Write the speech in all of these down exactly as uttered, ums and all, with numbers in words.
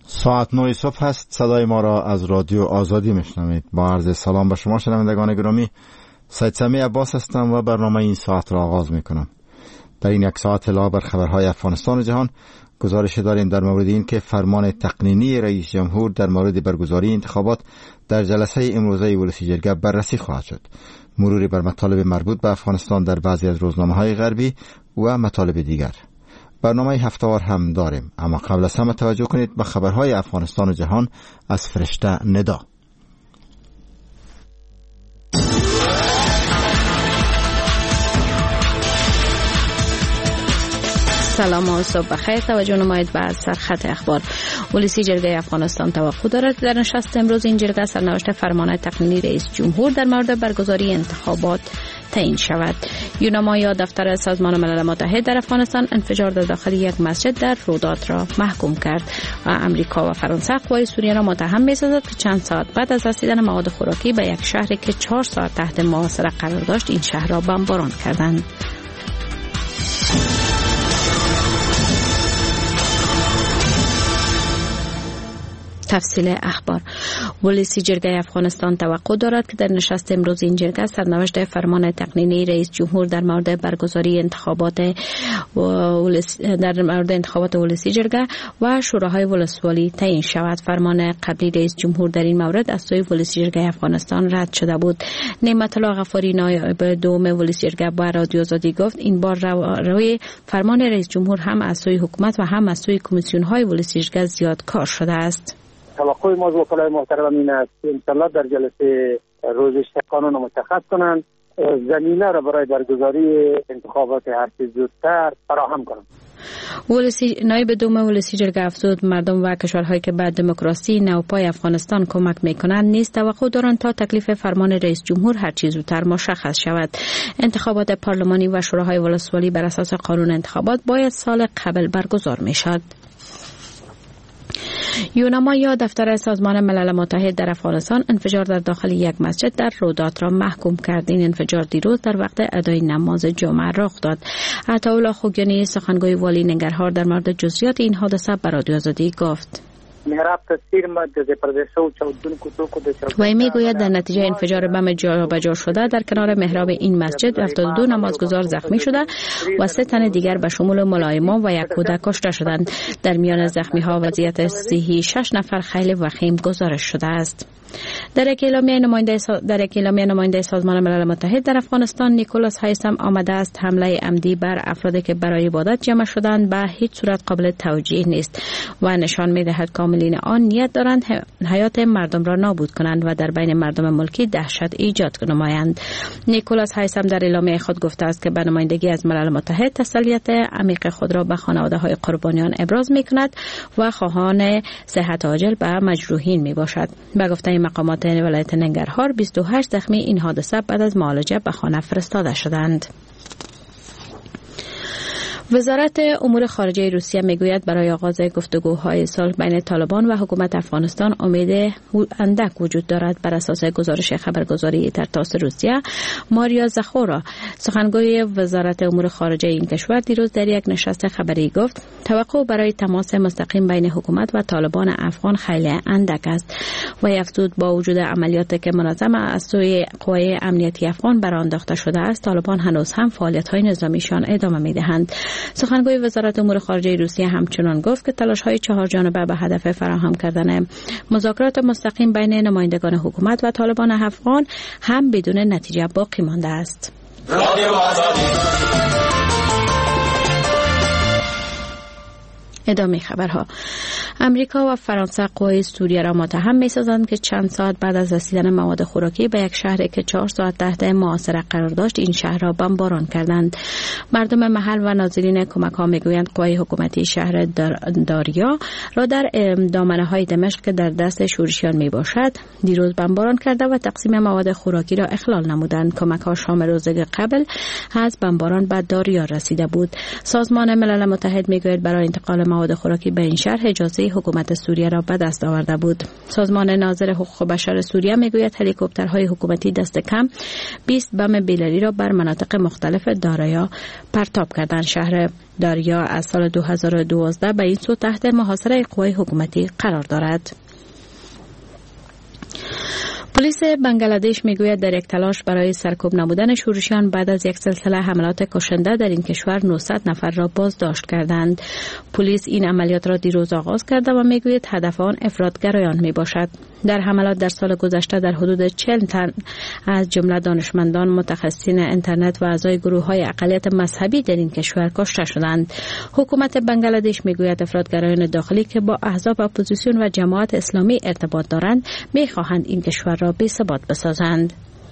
ساعت نه صبح هست. صدای ما را از رادیو آزادی میشنوید. با عرض سلام به شما شنوندگان گرامی، سید سمی عباس هستم و برنامه این ساعت را آغاز میکنم. در این یک ساعت علاوه بر خبرهای افغانستان و جهان، گزارش داریم در مورد این که فرمان تقنینی رئیس جمهور در مورد برگزاری انتخابات در جلسه امروزه ولسی جرگه بررسی خواهد شد. مروری بر مطالب مربوط به افغانستان در بعضی از روزنامه‌های غربی و مطالب دیگر. برنامه هفته‌وار هم داریم، اما قبل از همه توجه کنید به خبرهای افغانستان و جهان از فرشته ندا. سلام و صبح بخیر. توجه نمایید به سرخط اخبار. ولسی جرگه افغانستان توقع دارد در نشست امروز این جرگه سرنوشت فرمان تقنینی رئیس جمهور در مورد برگزاری انتخابات تعیین شود. یوناما یا دفتر سازمان ملل متحد در افغانستان انفجار در داخل یک مسجد در رودات را محکوم کرد و امریکا و فرانسه قوای سوریه را متهم می‌سازد که چند ساعت بعد از رسیدن مواد خوراکی به یک شهری که چهار ساعت تحت محاصره قرار داشت این شهر را بمباران کردند. تفصیل اخبار. ولسی جرگه افغانستان توقع دارد که در نشست امروز این جرگه سرنوشت فرمان تقنینی رئیس جمهور در مورد برگزاری انتخابات در مورد انتخابات ولسی جرگه و شوراهای ولسوالی تعیین شود. فرمان قبلی رئیس جمهور در این مورد از سوی ولسی جرگه افغانستان رد شده بود. نعمت الله غفاری نایب دوم ولسی جرگه با رادیو آزادی گفت این بار روی فرمان رئیس جمهور هم از سوی حکومت و هم از سوی کمیسیون های ولسی جرگه زیاد کار شده است. توقع ما از وکلای محترم این است که انشالله در جلسه روزش قانون مشخص کنند، زمینه را برای برگزاری انتخابات هر چه زودتر فراهم کنند. ولسی نایب دوم ولسی جرگه افزود مردم و کشورهایی که به دموکراسی نوپای افغانستان کمک میکنند نیز توقع دارند تا تکلیف فرمان رئیس جمهور هر چه زودتر مشخص شود. انتخابات پارلمانی و شوراهای ولسوالی بر اساس قانون انتخابات باید سال قبل برگزار میشد. یوناما یا دفتر سازمان ملل متحد در افغانستان انفجار در داخل یک مسجد در رودات را محکوم کرد. این انفجار دیروز در وقت ادای نماز جمعه رخ داد. عطاالله خوگیانی سخنگوی والی ننگرهار در مورد جزئیات این حادثه به رادیو آزادی گفت. وی میگوید در نتیجه انفجار بم جابجا شده در کنار محراب این مسجد هفتاد و دو نمازگزار زخمی شده و سه تن دیگر به شمول ملایمان و یک کودک کشته شدند. در میان زخمی ها وضعیت صحی شش نفر خیلی وخیم گزارش شده است. در یک اعلامیه نماینده در یک اعلامیه نماینده سازمان ملل متحد در افغانستان نیکولاس هایسم آمده است حمله عمدی بر افرادی که برای عبادت جمع شدند به هیچ صورت قابل توجیه نیست و نشان می‌دهد کاملین آن نیت دارند حیات مردم را نابود کنند و در بین مردم ملکی دهشت ایجاد نمایند. نیکولاس هایسم در اعلامیه خود گفته است که به نمایندگی از ملل متحد تسلیت عمیق خود را به خانواده‌های قربانیان ابراز می‌کند و خواهان صحت عاجل به مجروحین میباشد. به گفته مقامات ولایت ننگرهار بیست و هشت زخمی این حادثه بعد از معالجه به خانه فرستاده شدند. وزارت امور خارجه روسیه میگوید برای آغاز گفتگوهای صلح بین طالبان و حکومت افغانستان امید اندک وجود دارد. بر اساس گزارش خبرگزاری در تاس روسیه، ماریا زخورا سخنگوی وزارت امور خارجه این کشور دیروز در یک نشست خبری گفت توقع برای تماس مستقیم بین حکومت و طالبان افغان خیلی اندک است و افزود با وجود عملیاتی که منظم از سوی قوای امنیتی افغان برانداخته شده است، طالبان هنوز هم فعالیت‌های نظامیشان ادامه می‌دهند. سخنگوی وزارت امور خارجه روسیه همچنان گفت که تلاش‌های چهار جانبه به هدف فراهم کردن مذاکرات مستقیم بین نمایندگان حکومت و طالبان افغان هم بدون نتیجه باقی مانده است. ادامه خبرها. امریکا و فرانسه قوای سوریه را متهم می‌سازند که چند ساعت بعد از رسیدن مواد خوراکی به یک شهری که چهار ساعت تحت محاصره قرار داشت این شهر را بمباران کردند. مردم محل و ناظرین کمک‌ها می‌گویند قوای حکومتی شهر داریا را در دامنه‌های دمشق که در دست شورشیان میباشد دیروز بمباران کرده و تقسیم مواد خوراکی را اخلال نمودند. کمک‌ها شام روز قبل از بمباران به داریا رسیده بود. سازمان ملل متحد می‌گوید برای انتقال مواد خوراکی به این شهر اجازه حکومت سوریه را به دست آورده بود. سازمان ناظر حقوق بشر سوریه میگوید هلیکوپترهای حکومتی دست کم بیست بم بیلری را بر مناطق مختلف داریا پرتاب کردند. شهر داریا از سال دو هزار و دوازده به این سو تحت محاصره قوای حکومتی قرار دارد. پلیس بنگلادش میگوید در یک تلاش برای سرکوب نمودن شورشیان بعد از یک سلسله حملات کشنده در این کشور نهصد نفر را بازداشت کردند. پلیس این عملیات را دیروز آغاز کرده و میگوید هدف آن افراطگرایان می باشد. در حملات در سال گذشته در حدود چهل تن از جمله دانشمندان، متخصصین اینترنت و اعضای گروه‌های اقلیت مذهبی در این کشور کشته شدند. حکومت بنگلادش میگوید افراطگرایان داخلی که با احزاب اپوزیسیون و جماعت اسلامی ارتباط دارند میخواهند این کشور را بی‌ثبات بسازند.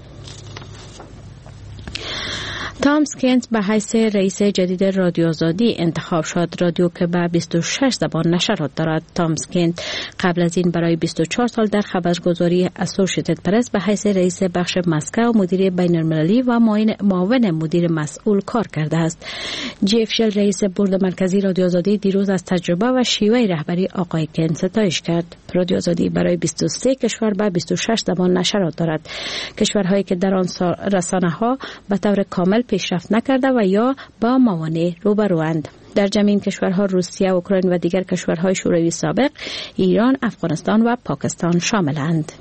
تامس کینت به حیث رئیس جدید رادیو آزادی انتخاب شد. رادیو که به بیست و شش زبان نشرات دارد. تامس کینت قبل از این برای بیست و چهار سال در خبرگزاری اسوسییتد پرس به حیث رئیس بخش مسکو مدیر بین‌المللی و معاون مدیر مسئول کار کرده است. جیف شل رئیس بورد مرکزی رادیو آزادی دیروز از تجربه و شیوه رهبری آقای کینت ستایش کرد. رادیو آزادی برای بیست و سه کشور به بیست و شش زبان نشرات دارد. کشورهایی که در آن رسانه‌ها به طور کامل پیشرفت نکرده و یا با موانع روبروند. در جمع این کشورها روسیه، اوکراین و دیگر کشورهای شوروی سابق، ایران، افغانستان و پاکستان شاملند.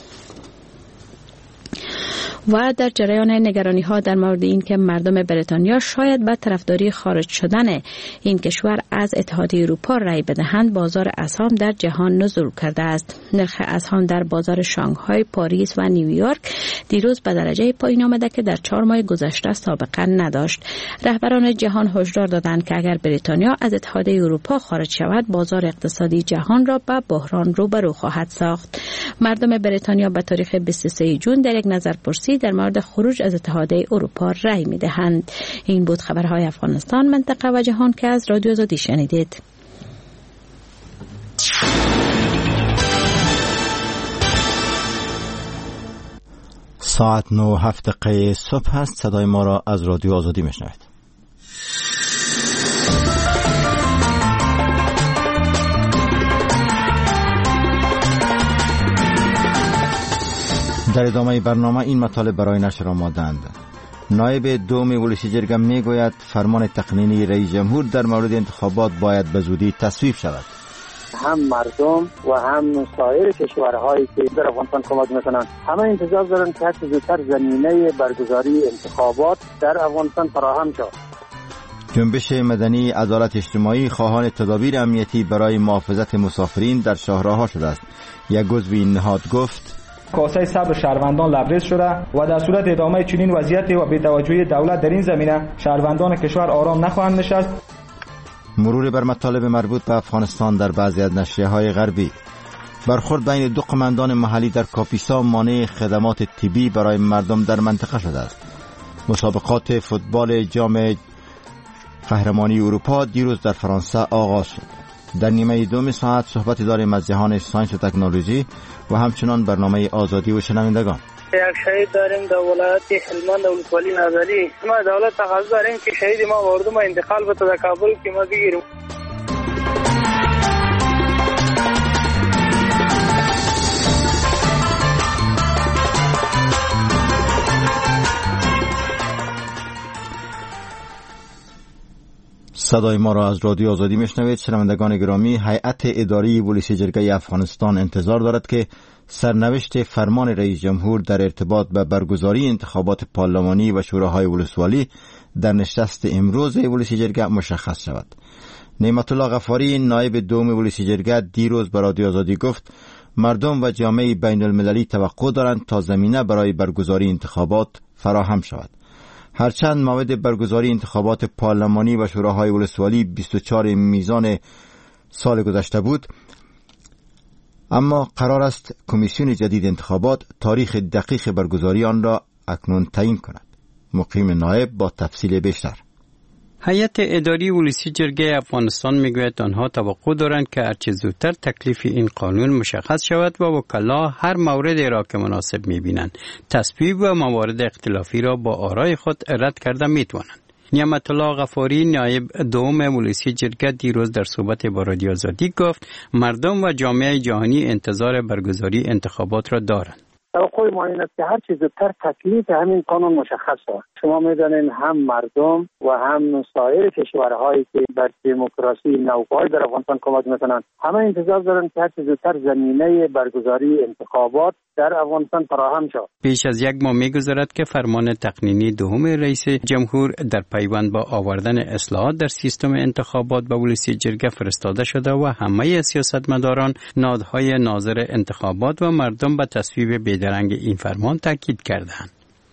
و در جریان نگرانی ها در مورد اینکه مردم بریتانیا شاید به طرفداری خارج شدن این کشور از اتحادیه اروپا رأی بدهند، بازار اسهام در جهان نزول کرده است. نرخ اسهام در بازار شانگهای، پاریس و نیویورک دیروز به درجه پایین آمده که در چهار ماه گذشته سابقه نداشت. رهبران جهان هشدار دادند که اگر بریتانیا از اتحادیه اروپا خارج شود، بازار اقتصادی جهان را به بحران روبرو خواهد ساخت. مردم بریتانیا به تاریخ بیست و سه جون در یک نظرپرسی در مورد خروج از اتحادیه اروپا رأی می‌دهند. این بود خبرهای افغانستان، منطقه و جهان که از رادیو آزادی شنیدید. ساعت نه و هفت دقیقه صبح است. صدای ما را از رادیو آزادی میشنوید. در ادامه برنامه این مطالب برای نشر آماده‌اند. نایب دوم ولسی جرگه میگوید فرمان تقنینی رئیس جمهور در مورد انتخابات باید به زودی تصویب شود. هم مردم و هم سایر کشورهایی که در افغانستان کمک میکنند همه انتظار دارند که هرچه زودتر زمینه برگزاری انتخابات در افغانستان فراهم شود. جنبش مدنی عدالت اجتماعی خواهان تدابیر امنیتی برای محافظت مسافرین در شاهراه‌ها شده است. یک عضو این نهاد گفت کاسه صبر شهروندان لبریز شده و در صورت ادامه چنین وضعیت و بی‌توجهی دولت در این زمینه شهروندان کشور آرام نخواهند نشست. مرور بر مطالب مربوط به افغانستان در بعضی از نشریه‌های غربی. برخورد بین دو قماندان محلی در کاپیسا مانع خدمات طبی برای مردم در منطقه شده است. مسابقات فوتبال جام قهرمانی اروپا دیروز در فرانسه آغاز شد. در نیمه دوم ساعت صحبت داریم از جهان ساینس و تکنولوژی و همچنان برنامه آزادی و شنوندگان. یک شهید داریم در ولایت هلمند ولسوالی نظری. ما دولت تقاضا داریم که شهید ما وارد ما انتقال بده در کابل که ما بگیریم. صدای ما را از رادیو آزادی میشنوید. شنوندگان گرامی، هیئت اداری پلیس جرگه افغانستان انتظار دارد که سرنوشت فرمان رئیس جمهور در ارتباط به برگزاری انتخابات پارلمانی و شوراهای ولسوالی در نشست امروز پلیس جرگه مشخص شود. نعمت الله غفاری نایب دوم پلیس جرگه دیروز به رادیو آزادی گفت مردم و جامعه بین المللی توقع دارند تا زمینه برای برگزاری انتخابات فراهم شود. هرچند موعد برگزاری انتخابات پارلمانی و شوراهای ولسوالی بیست و چهار میزان سال گذشته بود، اما قرار است کمیسیون جدید انتخابات تاریخ دقیق برگزاری آن را اکنون تعیین کند. مقیم نایب با تفصیل بیشتر. هیئت اداری ولسی جرگه افغانستان میگوید آنها توقع دارند که هرچه زودتر تکلیف این قانون مشخص شود و وکلا هر مورد را که مناسب میبینند تصویب و موارد اختلافی را با آرای خود رد کرده میتوانند. نعمت الله غفاری نایب دوم ولسی جرگه دیروز در صحبت با رادیو آزادی گفت مردم و جامعه جهانی انتظار برگزاری انتخابات را دارند. توقع ما این است که هر چیز زودتر تکلیف همین قانون مشخص شود. شما میدانین هم مردم و هم سایر کشورهایی که بر دموکراسی نوپای در افغانستان کمک میکنند همه انتظار دارند که هر چه زودتر زمینه برگزاری انتخابات در افغانستان فراهم شود. پیش از یک ماه میگذرد که فرمان تقنینی دوم رئیس جمهور در پیوند با آوردن اصلاحات در سیستم انتخابات به ولسی جرگه فرستاده شده و همه سیاستمداران، نهادهای ناظر انتخابات و مردم به تصویب بیدرنگ این فرمان تاکید کردند.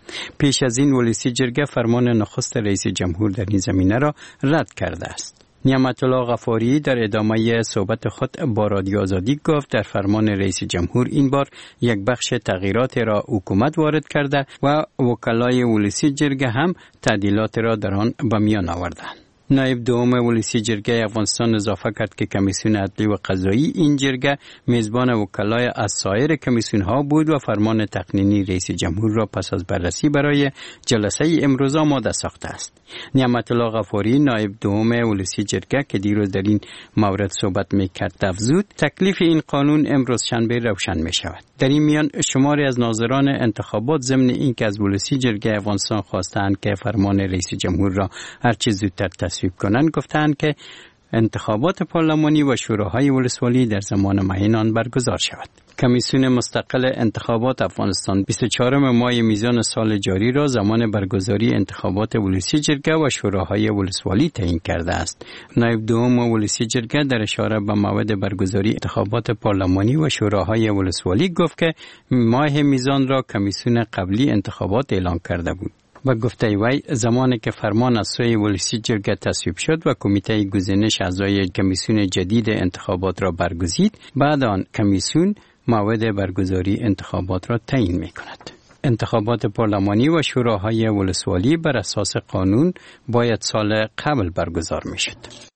پیش از این ولسی جرگه فرمان نخست رئیس جمهور در این زمینه را رد کرده است. نعمت الله غفاری در ادامه صحبت خود با رادیو آزادی گفت در فرمان رئیس جمهور این بار یک بخش تغییرات را حکومت وارد کرده و وکلای ولسی جرگه هم تعدیلات را در آن به میان آوردند. نایب دوم ولسی جرگه افغانستان اضافه کرد که کمیسیون عدلی و قضایی این جرگه میزبان وکلای از سایر کمیسیون ها بود و فرمان تقنینی رئیس جمهور را پس از بررسی برای جلسه امروز آماده ساخته است. نعمت الله غفاری نایب دوم ولسی جرگه که دیروز در این مورد صحبت میکرد افزود تکلیف این قانون امروز شنبه روشن می شود. در این میان شماری از ناظران انتخابات ضمن اینکه از ولسی جرگه افغانستان خواستند که فرمان رئیس جمهور را هر چه زودتر تصویب کنند گفتند که انتخابات پارلمانی و شوراهای ولسوالی در زمان معین آن برگزار شود. کمیسیون مستقل انتخابات افغانستان بیست و چهارم ماه میزان سال جاری را زمان برگزاری انتخابات ولسی جرگه و شوراهای ولسوالی تعیین کرده است. نایب دوم ولسی جرگه در اشاره به موعد برگزاری انتخابات پارلمانی و شوراهای ولسوالی گفت که ماه میزان را کمیسیون قبلی انتخابات اعلام کرده بود. و گفته وی زمانی که فرمان از سوی ولسی جرگه تصویب شد و کمیته گزینش اعضای کمیسیون جدید انتخابات را برگزید، بعد آن کمیسیون موعد برگزاری انتخابات را تعیین می کند. انتخابات پارلمانی و شوراهای ولسوالی بر اساس قانون باید سال قبل برگزار می شد.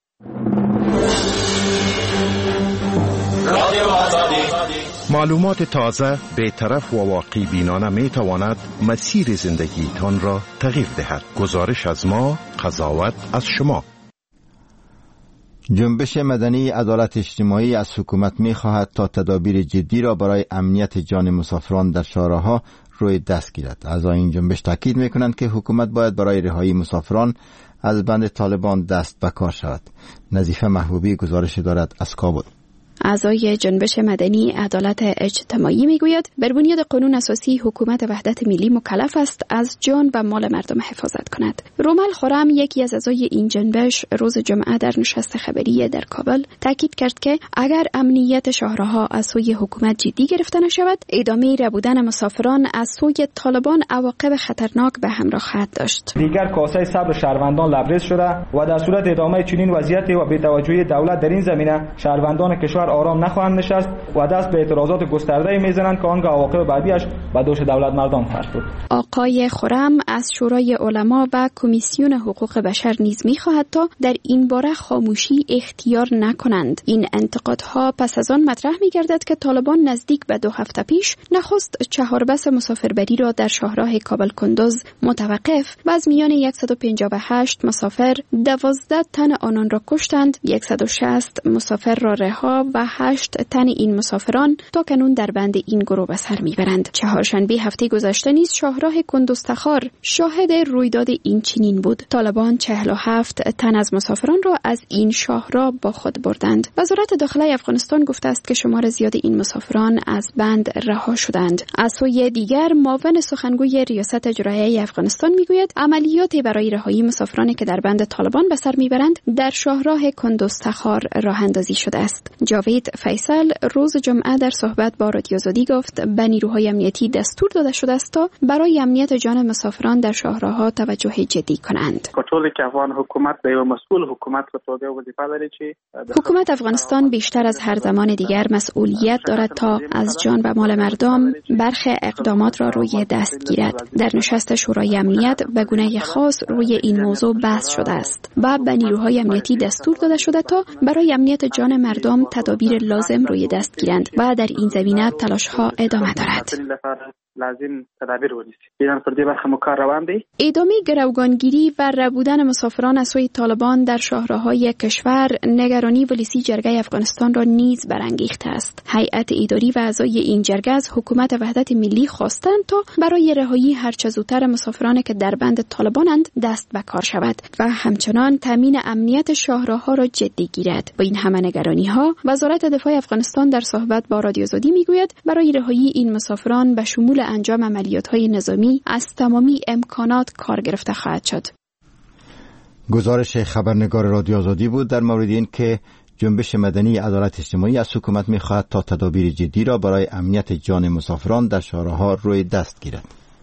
معلومات تازه، بی‌طرف و واقعی بینانه می تواند مسیر زندگی تان را تغییر دهد. گزارش از ما، قضاوت از شما. جنبش مدنی عدالت اجتماعی از حکومت می خواهد تا تدابیر جدی را برای امنیت جان مسافران در شاهراها روی دست گیرد. اعضای این جنبش تاکید می کنند که حکومت باید برای رهایی مسافران از بند طالبان دست به کار شود. نظیفه محبوبی گزارش دارد از کابل. اعضای جنبش مدنی عدالت اجتماعی میگوید بر بنیاد قانون اساسی حکومت وحدت ملی مکلف است از جان و مال مردم حفاظت کند. رومل خورم یکی از اعضای این جنبش روز جمعه در نشست خبری در کابل تاکید کرد که اگر امنیت شهرها از سوی حکومت جدی گرفته نشود، ادامه ربودن مسافران از سوی طالبان عواقب خطرناک به همراه خواهد داشت. دیگر کاسه صبر شهروندان لبریز شده و در صورت ادامه چنین وضعیت و بی‌توجهی دولت در این زمینه شهروندان کشور آرام نخواهند نشست و دست به اعتراضات گسترده میزنند که آنگاه عواقب بعدیش به دوش دولت مردم خواهد بود. آقای خرم از شورای علما و کمیسیون حقوق بشر نیز می‌خواهد تا در این باره خاموشی اختیار نکنند. این انتقادها پس از آن مطرح می‌گردد که طالبان نزدیک به دو هفته پیش نخست چهار بس مسافربری را در شاهراه کابل کندوز متوقف و از میان صد و پنجاه و هشت مسافر دوازده تن آنان را کشتند، صد و شصت مسافر را رها و هشت تن این مسافران تا کنون در بند این گروه به سر میبرند. چهارشنبه هفته گذشته نیز شاهراه کندوز تخار شاهد رویداد این چنین بود. طالبان چهل و هفت تن از مسافران را از این شاهراه با خود بردند. وزارت داخله افغانستان گفته است که شمار زیاد این مسافران از بند رها شدند. از سوی دیگر معاون سخنگوی ریاست اجرایی افغانستان میگوید عملیات برای رهایی مسافرانی که در بند طالبان به سر میبرند در شاهراه کندوز تخار راه اندازی شده است. جاوید فیصل روز جمعه در صحبت با رادیو آزادی گفت به نیروهای امنیتی دستور داده شده است تا برای امنیت جان مسافران در شاهراه‌ها توجه جدی کنند. حکومت افغانستان بیشتر از هر زمان دیگر مسئولیت دارد تا از جان و مال مردم برخی اقدامات را روی دست گیرد. در نشست شورای امنیت به گونه خاص روی این موضوع بحث شده است و به نیروهای امنیتی دستور داده شده تا برای امنیت جان مردم تدابیر لازم روی دست گیرند و در این زمینه تلاش ها ادامه دارد. لازم تدابیر ونیسیم. ایران پر دې برخه مو کار روان دی. ادامه گروگانگیری و ربودن مسافران از سوی طالبان در شاهراهای کشور نگرانی ولیسی جرگه افغانستان را نیز برانگیخته است. هیئت اداری و اعضای این جرگه از حکومت وحدت ملی خواستند تا برای رهایی هرچه زودتر مسافران که در بند طالبانند دست به کار شود و همچنان تامین امنیت شاهراها را جدی گیرد. با این همه نگرانی‌ها وزارت دفاع افغانستان در صحبت با رادیو آزادی میگوید برای رهایی این مسافران به شمول انجام عملیات‌های نظامی از تمامی امکانات کار گرفته خواهد شد. گزارش خبرنگار رادیو آزادی بود در مورد این که جنبش مدنی عدالت اجتماعی از حکومت می‌خواهد تا تدابیر جدی را برای امنیت جان مسافران در شاهراها روی دست گیرد.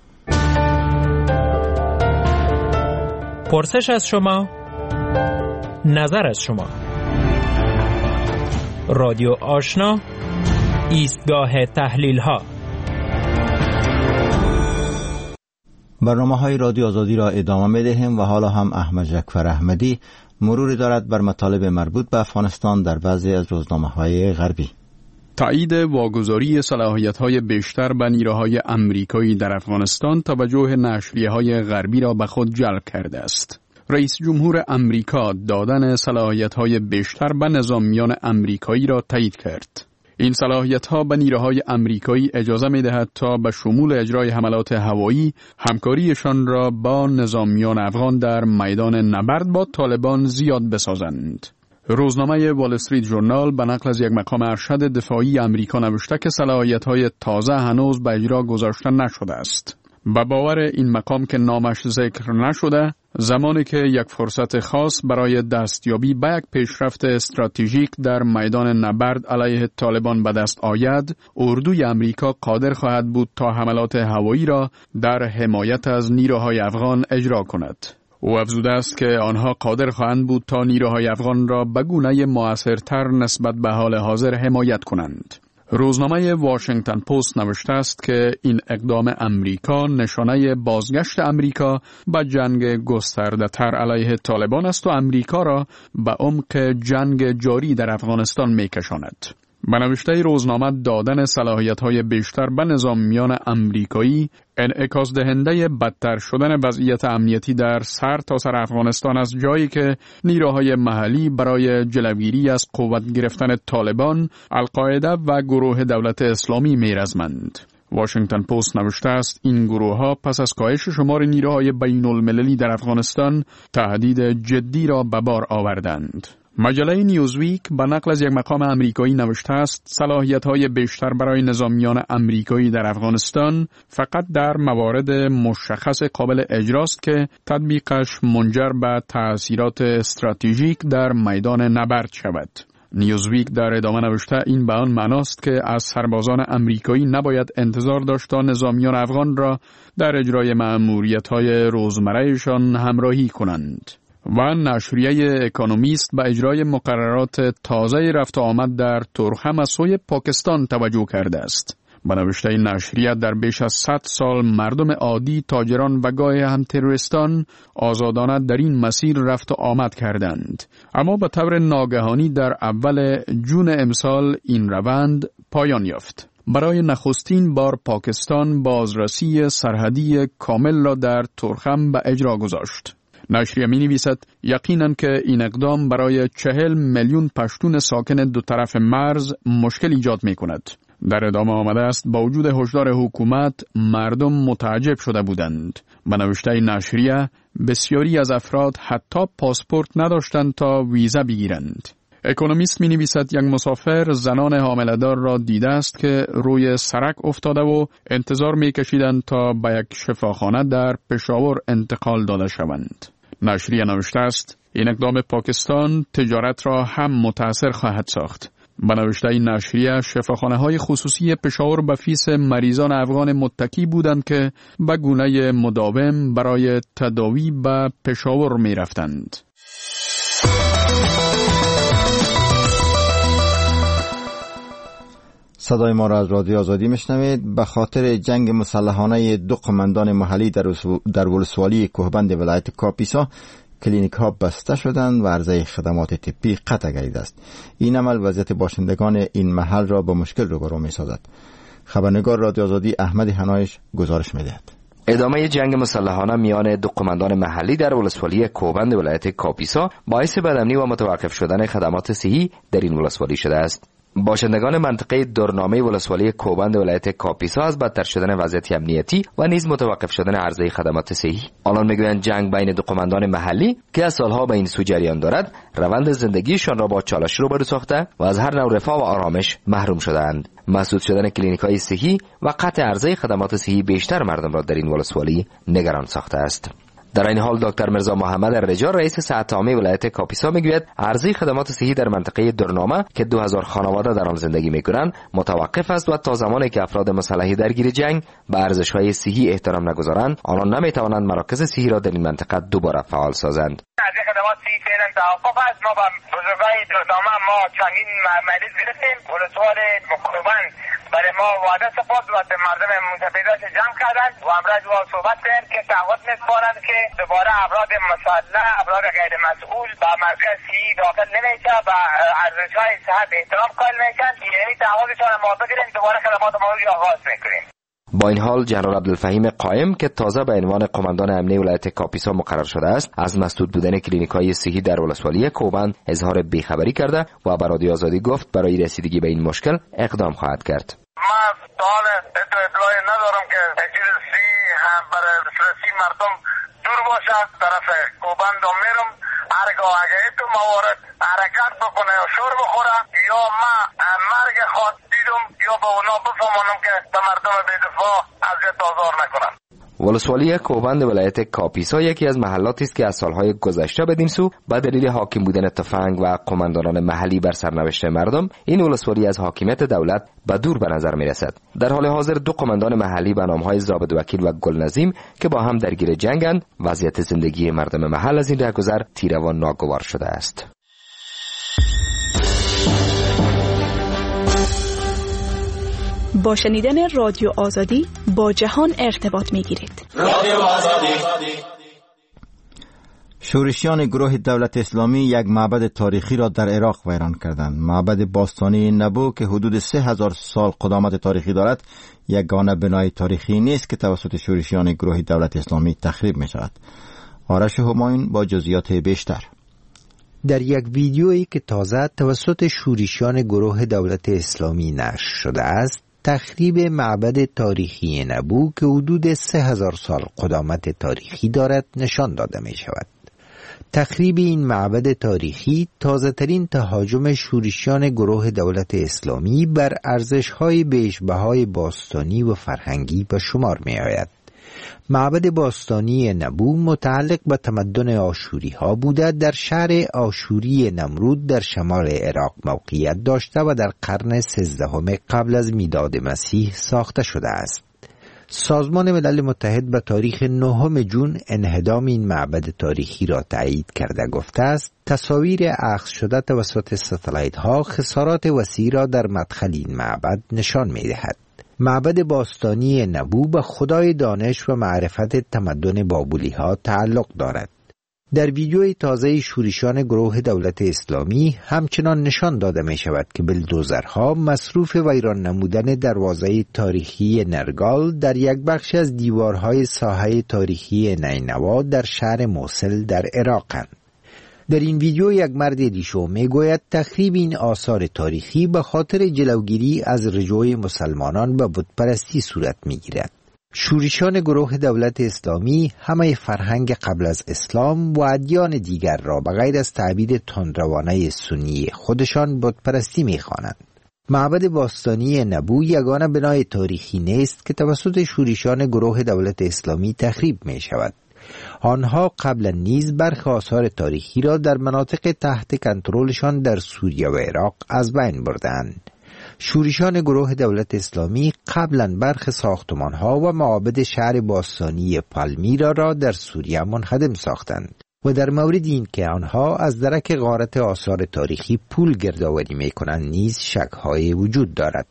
پرسش از شما، نظر از شما. رادیو آشنا، ایستگاه تحلیل ها. برنامه های رادیو آزادی را ادامه می دهیم و حالا هم احمد جعفر احمدی مروری دارد بر مطالب مربوط به افغانستان در بعضی از روزنامه های غربی. تایید واگذاری صلاحیت‌های بیشتر به نیروهای امریکایی در افغانستان توجه نشریه‌های غربی را به خود جلب کرده است. رئیس جمهور امریکا دادن صلاحیت‌های بیشتر به نظامیان امریکایی را تایید کرد. این صلاحیت‌ها به نیروهای امریکایی اجازه می‌دهد تا به شمول اجرای حملات هوایی همکاریشان را با نظامیان افغان در میدان نبرد با طالبان زیاد بسازند. روزنامه وال استریت ژورنال به نقل از یک مقام ارشد دفاعی امریکا نوشته که صلاحیت‌های تازه هنوز به اجرا گذاشته نشده است. به باور این مقام که نامش ذکر نشده، زمانی که یک فرصت خاص برای دستیابی به یک پیشرفت استراتژیک در میدان نبرد علیه طالبان به دست آید، اردوی امریکا قادر خواهد بود تا حملات هوایی را در حمایت از نیروهای افغان اجرا کند. او افزوده است که آنها قادر خواهند بود تا نیروهای افغان را به گونه مؤثرتر نسبت به حال حاضر حمایت کنند. روزنامه واشنگتن پست نوشته است که این اقدام امریکا نشانه بازگشت امریکا به جنگ گسترده تر علیه طالبان است و امریکا را به عمق جنگ جاری در افغانستان می‌کشاند. به نوشته روزنامه دادن صلاحیت‌های بیشتر به نظامیان امریکایی انعکاس دهنده بدتر شدن وضعیت امنیتی در سر تا سر افغانستان از جایی که نیروهای محلی برای جلوگیری از قوت گرفتن طالبان، القاعده و گروه دولت اسلامی میرزمند. واشنگتن پست نوشته است این گروه‌ها پس از کاهش شمار نیروهای بین المللی در افغانستان تهدید جدی را به بار آوردند. مجله نیوزویک به نقل از یک مقام امریکایی نوشته است صلاحیت‌های بیشتر برای نظامیان امریکایی در افغانستان فقط در موارد مشخص قابل اجراست که تطبیقش منجر به تأثیرات استراتژیک در میدان نبرد شود. نیوزویک در ادامه نوشته این به آن معناست که از سربازان امریکایی نباید انتظار داشت تا نظامیان افغان را در اجرای مأموریت‌های روزمره‌شان همراهی کنند. و نشریه اکونومیست به اجرای مقررات تازه رفت و آمد در تورخم از سوی پاکستان توجه کرده است. به نوشته این نشریه در بیش از صد سال مردم عادی، تاجران و گاهی هم تروریستان آزادانه در این مسیر رفت و آمد کردند. اما به طور ناگهانی در اول جون امسال این روند پایان یافت. برای نخستین بار پاکستان بازرسی سرحدی کامل را در تورخم به اجرا گذاشت. نشریه می نویسد یقیناً که این اقدام برای چهل میلیون پشتون ساکن دو طرف مرز مشکل ایجاد می کند. در ادامه آمده است با وجود هشدار حکومت مردم متعجب شده بودند. به نوشته نشریه بسیاری از افراد حتی پاسپورت نداشتند تا ویزا بگیرند. اکونومیست می نویسد یک مسافر زنان حامله‌دار را دیده است که روی سرک افتاده و انتظار می کشیدند تا به یک شفاخانه در پشاور انتقال داده شوند. نشریه نوشته است این اقدام پاکستان تجارت را هم متاثر خواهد ساخت. به نوشته این نشریه شفاخانه های خصوصی پشاور به فیس مریضان افغان متکی بودند که به گونه مداوم برای تداوی به پشاور می رفتند. صدای ما را از رادیو آزادی میشنوید. به خاطر جنگ مسلحانه دو قماندان محلی در, در ولسوالی کوهبند ولایت کاپیسا کلینیک ها بسته شدند و عرضه خدمات طبی قطع گردیده است. این عمل وضعیت باشندگان این محل را با مشکل روبرو می سازد. خبرنگار رادیو آزادی احمد حنایش گزارش می‌دهد. ادامه جنگ مسلحانه میان دو قماندان محلی در ولسوالی کوبند ولایت کاپیسا باعث بدامنی و متوقف شدن خدمات صحی در این ولسوالی شده است. باشندگان منطقه دورنامه ولسوالی کوبند ولایت کاپیسا از بدتر شدن وضعیت امنیتی و نیز متوقف شدن عرضه خدمات صحی. آنان میگویند جنگ بین دو قماندان محلی که از سالها به این سو جریان دارد، روند زندگیشان را با چالش روبرو ساخته و از هر نوع رفاه و آرامش محروم شدهاند. مسدود شدن کلینیک‌های صحی و قطع عرضه خدمات صحی بیشتر مردم را در این ولسوالی نگران ساخته است. در این حال دکتر مرزا محمد الرجال رئیس صحت عامه ولایت کاپیسا میگوید عرضه خدمات صحی در منطقه دورنامه که دو هزار خانواده در آن زندگی میکنند متوقف است و تا زمانی که افراد مسلح درگیر جنگ به ارزش‌های صحی احترام نگذارند، آنان نمیتوانند مراکز صحی را در این منطقه دوباره فعال سازند. از خدمات صحی فعلا توقف است. ما با بزرگای دورنامه ما چندین مریض گرفتیم. ولسوال کوبند برای ما وعده سپرد و مردم متفیداش جمع کردند و امروز با صحبت کردند که تعهد می‌کنند که دوباره افراد مسلح، افراد غیر مسئول به مرکز صحی داخل نمیشه و ارزش‌های صحت احترام قائل میشن. یعنی تعهدشان ما بگیریم دوباره خدمات ما رو آغاز می‌کنیم. با این حال جنرال عبدالفهیم قائم که تازه به عنوان قماندان امنی ولایت کاپیسا مقرر شده است، از مسدود بودن کلینیک‌های صحی در ولسوالی کوبند اظهار بیخبری کرده و به رادیو آزادی گفت برای رسیدگی به این مشکل اقدام خواهد کرد. ما سوال اطلاعی ندارم که اجل سی هم برای رسی مردم دور باشه. طرف کوبند و میرم هرگاه اگه ایتو موارد حرکت بکنه و شور بخوره یا ما مرگ خود دیدم یا به اونا بفهمانم که به مردم بیدفاع اذیت آزار نکنم. ولسوالی کوبند ولایت کاپیسا یکی از محلاتی است که از سالهای گذشته بدین سو به دلیل حاکم بودن تفنگ و قماندانان محلی بر سرنوشت مردم، این ولسوالی از حاکمیت دولت به دور به نظر می رسد. در حال حاضر دو قماندان محلی به نامهای زابد وکیل و گلنظیم که با هم درگیر جنگند، وضعیت زندگی مردم محل از این رهگذر تیره و ناگوار شده است. با شنیدن رادیو آزادی با جهان ارتباط می‌گیرید. رادیو آزادی. شورشیان گروه دولت اسلامی یک معبد تاریخی را در عراق ویران کردند. معبد باستانی نبو که حدود سه هزار سال قدامت تاریخی دارد، یگانه بنای تاریخی نیست که توسط شورشیان گروه دولت اسلامی تخریب می شود. آرش همایون با جزئیات بیشتر. در یک ویدیویی که تازه توسط شورشیان گروه دولت اسلامی نشر شده است، تخریب معبد تاریخی نبو که حدود سه هزار سال قدامت تاریخی دارد نشان داده می شود. تخریب این معبد تاریخی تازه ترین تهاجم شورشیان گروه دولت اسلامی بر ارزش‌های بیش‌بهای باستانی و فرهنگی به شمار می آید. معبد باستانی نبو متعلق به تمدن آشوری ها بوده، در شهر آشوری نمرود در شمال عراق موقعیت داشته و در قرن سیزدهم قبل از میلاد مسیح ساخته شده است. سازمان ملل متحد به تاریخ نهم ژوئن انهدام این معبد تاریخی را تایید کرده گفته است تصاویر اخذ شده توسط ستلایت ها خسارات وسیع را در مدخل این معبد نشان می دهد. معبد باستانی نبو به خدای دانش و معرفت تمدن بابلی ها تعلق دارد. در ویدیوی تازه شورشیان گروه دولت اسلامی همچنان نشان داده می شود که بلدوزرها مصروف ویران نمودن دروازه تاریخی نرگال در یک بخش از دیوارهای ساحه تاریخی نینوا در شهر موصل در عراقند. در این ویدیو یک مرد ریشو می گوید تخریب این آثار تاریخی به خاطر جلوگیری از رجوع مسلمانان به بتپرستی صورت می گیرد. شورشیان گروه دولت اسلامی همه فرهنگ قبل از اسلام و ادیان دیگر را به غیر از تعبیر تندروانه سنی خودشان بتپرستی می خوانند. معبد باستانی نبو یگانه بنای تاریخی نیست که توسط شورشیان گروه دولت اسلامی تخریب می شود. آنها قبلا نیز برخی آثار تاریخی را در مناطق تحت کنترلشان در سوریه و عراق از بین بردند. شورشیان گروه دولت اسلامی قبلا برخی ساختمانها و معابد شهر باستانی پالمیرا را در سوریه منهدم ساختند و در مورد این که آنها از درک غارت آثار تاریخی پول گردآوری می‌کنند نیز شک‌های وجود دارد.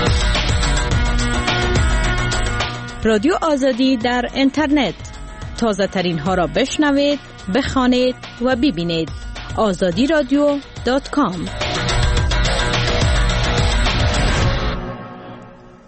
رادیو آزادی در اینترنت، تازه ترین ها را بشنوید، بخوانید و ببینید. آزادی رادیو دات کام.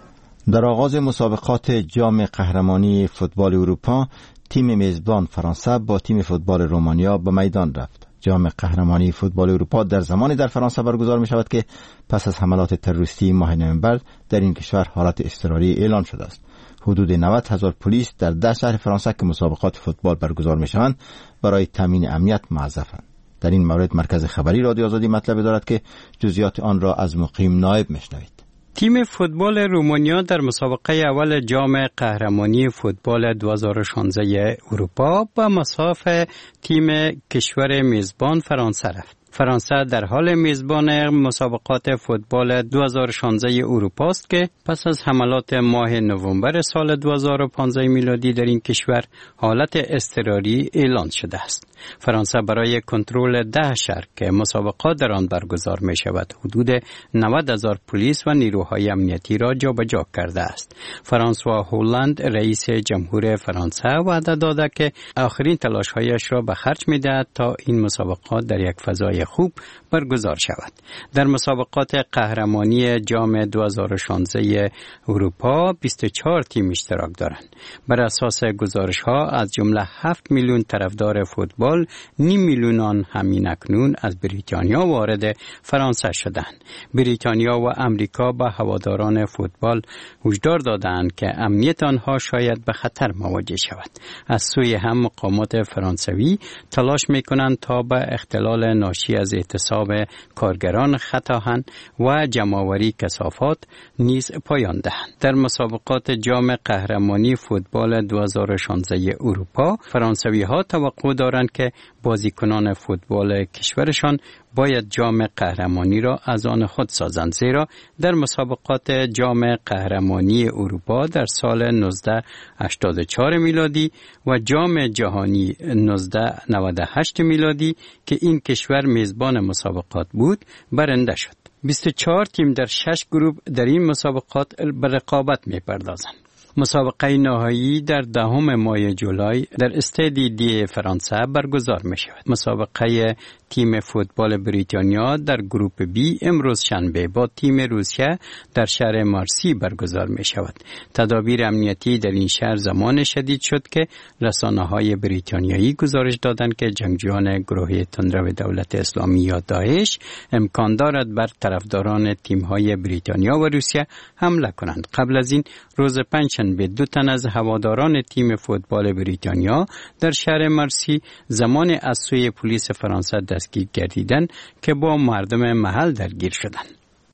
در آغاز مسابقات جام قهرمانی فوتبال اروپا، تیم میزبان فرانسه با تیم فوتبال رومانیا به میدان رفت. جام قهرمانی فوتبال اروپا در زمانی در فرانسه برگزار می شود که پس از حملات تروریستی ماه نوامبر در این کشور حالت اضطراری اعلان شده است. حدود نود هزار پلیس در ده شهر فرانسه که مسابقات فوتبال برگزار می شوند برای تامین امنیت موظفند. در این مورد مرکز خبری رادیو آزادی مطلب دارد که جزئیات آن را از مقیم نایب میشنوید. تیم فوتبال رومانیا در مسابقه اول جام قهرمانی فوتبال دو هزار و شانزده اروپا به مسافه تیم کشور میزبان فرانسه رفت. فرانسه در حال میزبان مسابقات فوتبال دو هزار و شانزده اروپا است که پس از حملات ماه نوامبر سال دو هزار و پانزده میلادی در این کشور حالت اضطراری اعلان شده است. فرانسه برای کنترل ده شهر که مسابقات در آن برگزار می شود حدود نود هزار پلیس و نیروهای امنیتی را جابجا کرده است. فرانسوا هولند رئیس جمهور فرانسه وعده داده که آخرین تلاش‌هایش را به خرج می‌دهد تا این مسابقات در یک فضای خوب برگزار شود. در مسابقات قهرمانی جام دو هزار و شانزده اروپا بیست و چهار تیم اشتراک دارند. بر اساس گزارش‌ها از جمله هفت میلیون طرفدار فوتبال، نیم میلیون آن همین اکنون از بریتانیا وارد فرانسه شدند. بریتانیا و امریکا به هواداران فوتبال هشدار دادند که امنیت آنها شاید به خطر مواجه شود. از سوی هم مقامات فرانسوی تلاش می‌کنند تا به اختلال ناشی از اعتصاب کارگران خطاهند و جمع‌آوری کثافات نیز پایان دهند. در مسابقات جام قهرمانی فوتبال دو هزار و شانزده اروپا، فرانسوی‌ها توقع دارند که بازیکنان فوتبال کشورشان باید جام قهرمانی را از آن خود سازند، زیرا در مسابقات جام قهرمانی اروپا در سال نوزده هشتاد و چهار میلادی و جام جهانی نوزده نود و هشت میلادی که این کشور میزبان مسابقات بود برنده شد. بیست و چهار تیم در شش گروه در این مسابقات به رقابت می‌پردازند. مسابقه نهایی در دهم ماه جولای در استاد دی فرانسه برگزار می شود. مسابقه تیم فوتبال بریتانیا در گروپ بی امروز شنبه با تیم روسیه در شهر مارسی برگزار می شود. تدابیر امنیتی در این شهر زمان شدید شد که رسانه‌های بریتانیایی گزارش دادند که جنگجویان گروه تندرو دولت اسلامی یا داعش امکان دارد بر طرفداران تیم‌های بریتانیا و روسیه حمله کنند. قبل از این روز پنجشنبه دو تن از هواداران تیم فوتبال بریتانیا در شهر مرسی زمان از سوی پلیس فرانسه دستگیر گردیدند که با مردم محل درگیر شدند.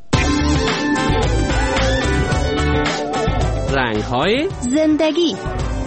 رنگ‌های زندگی.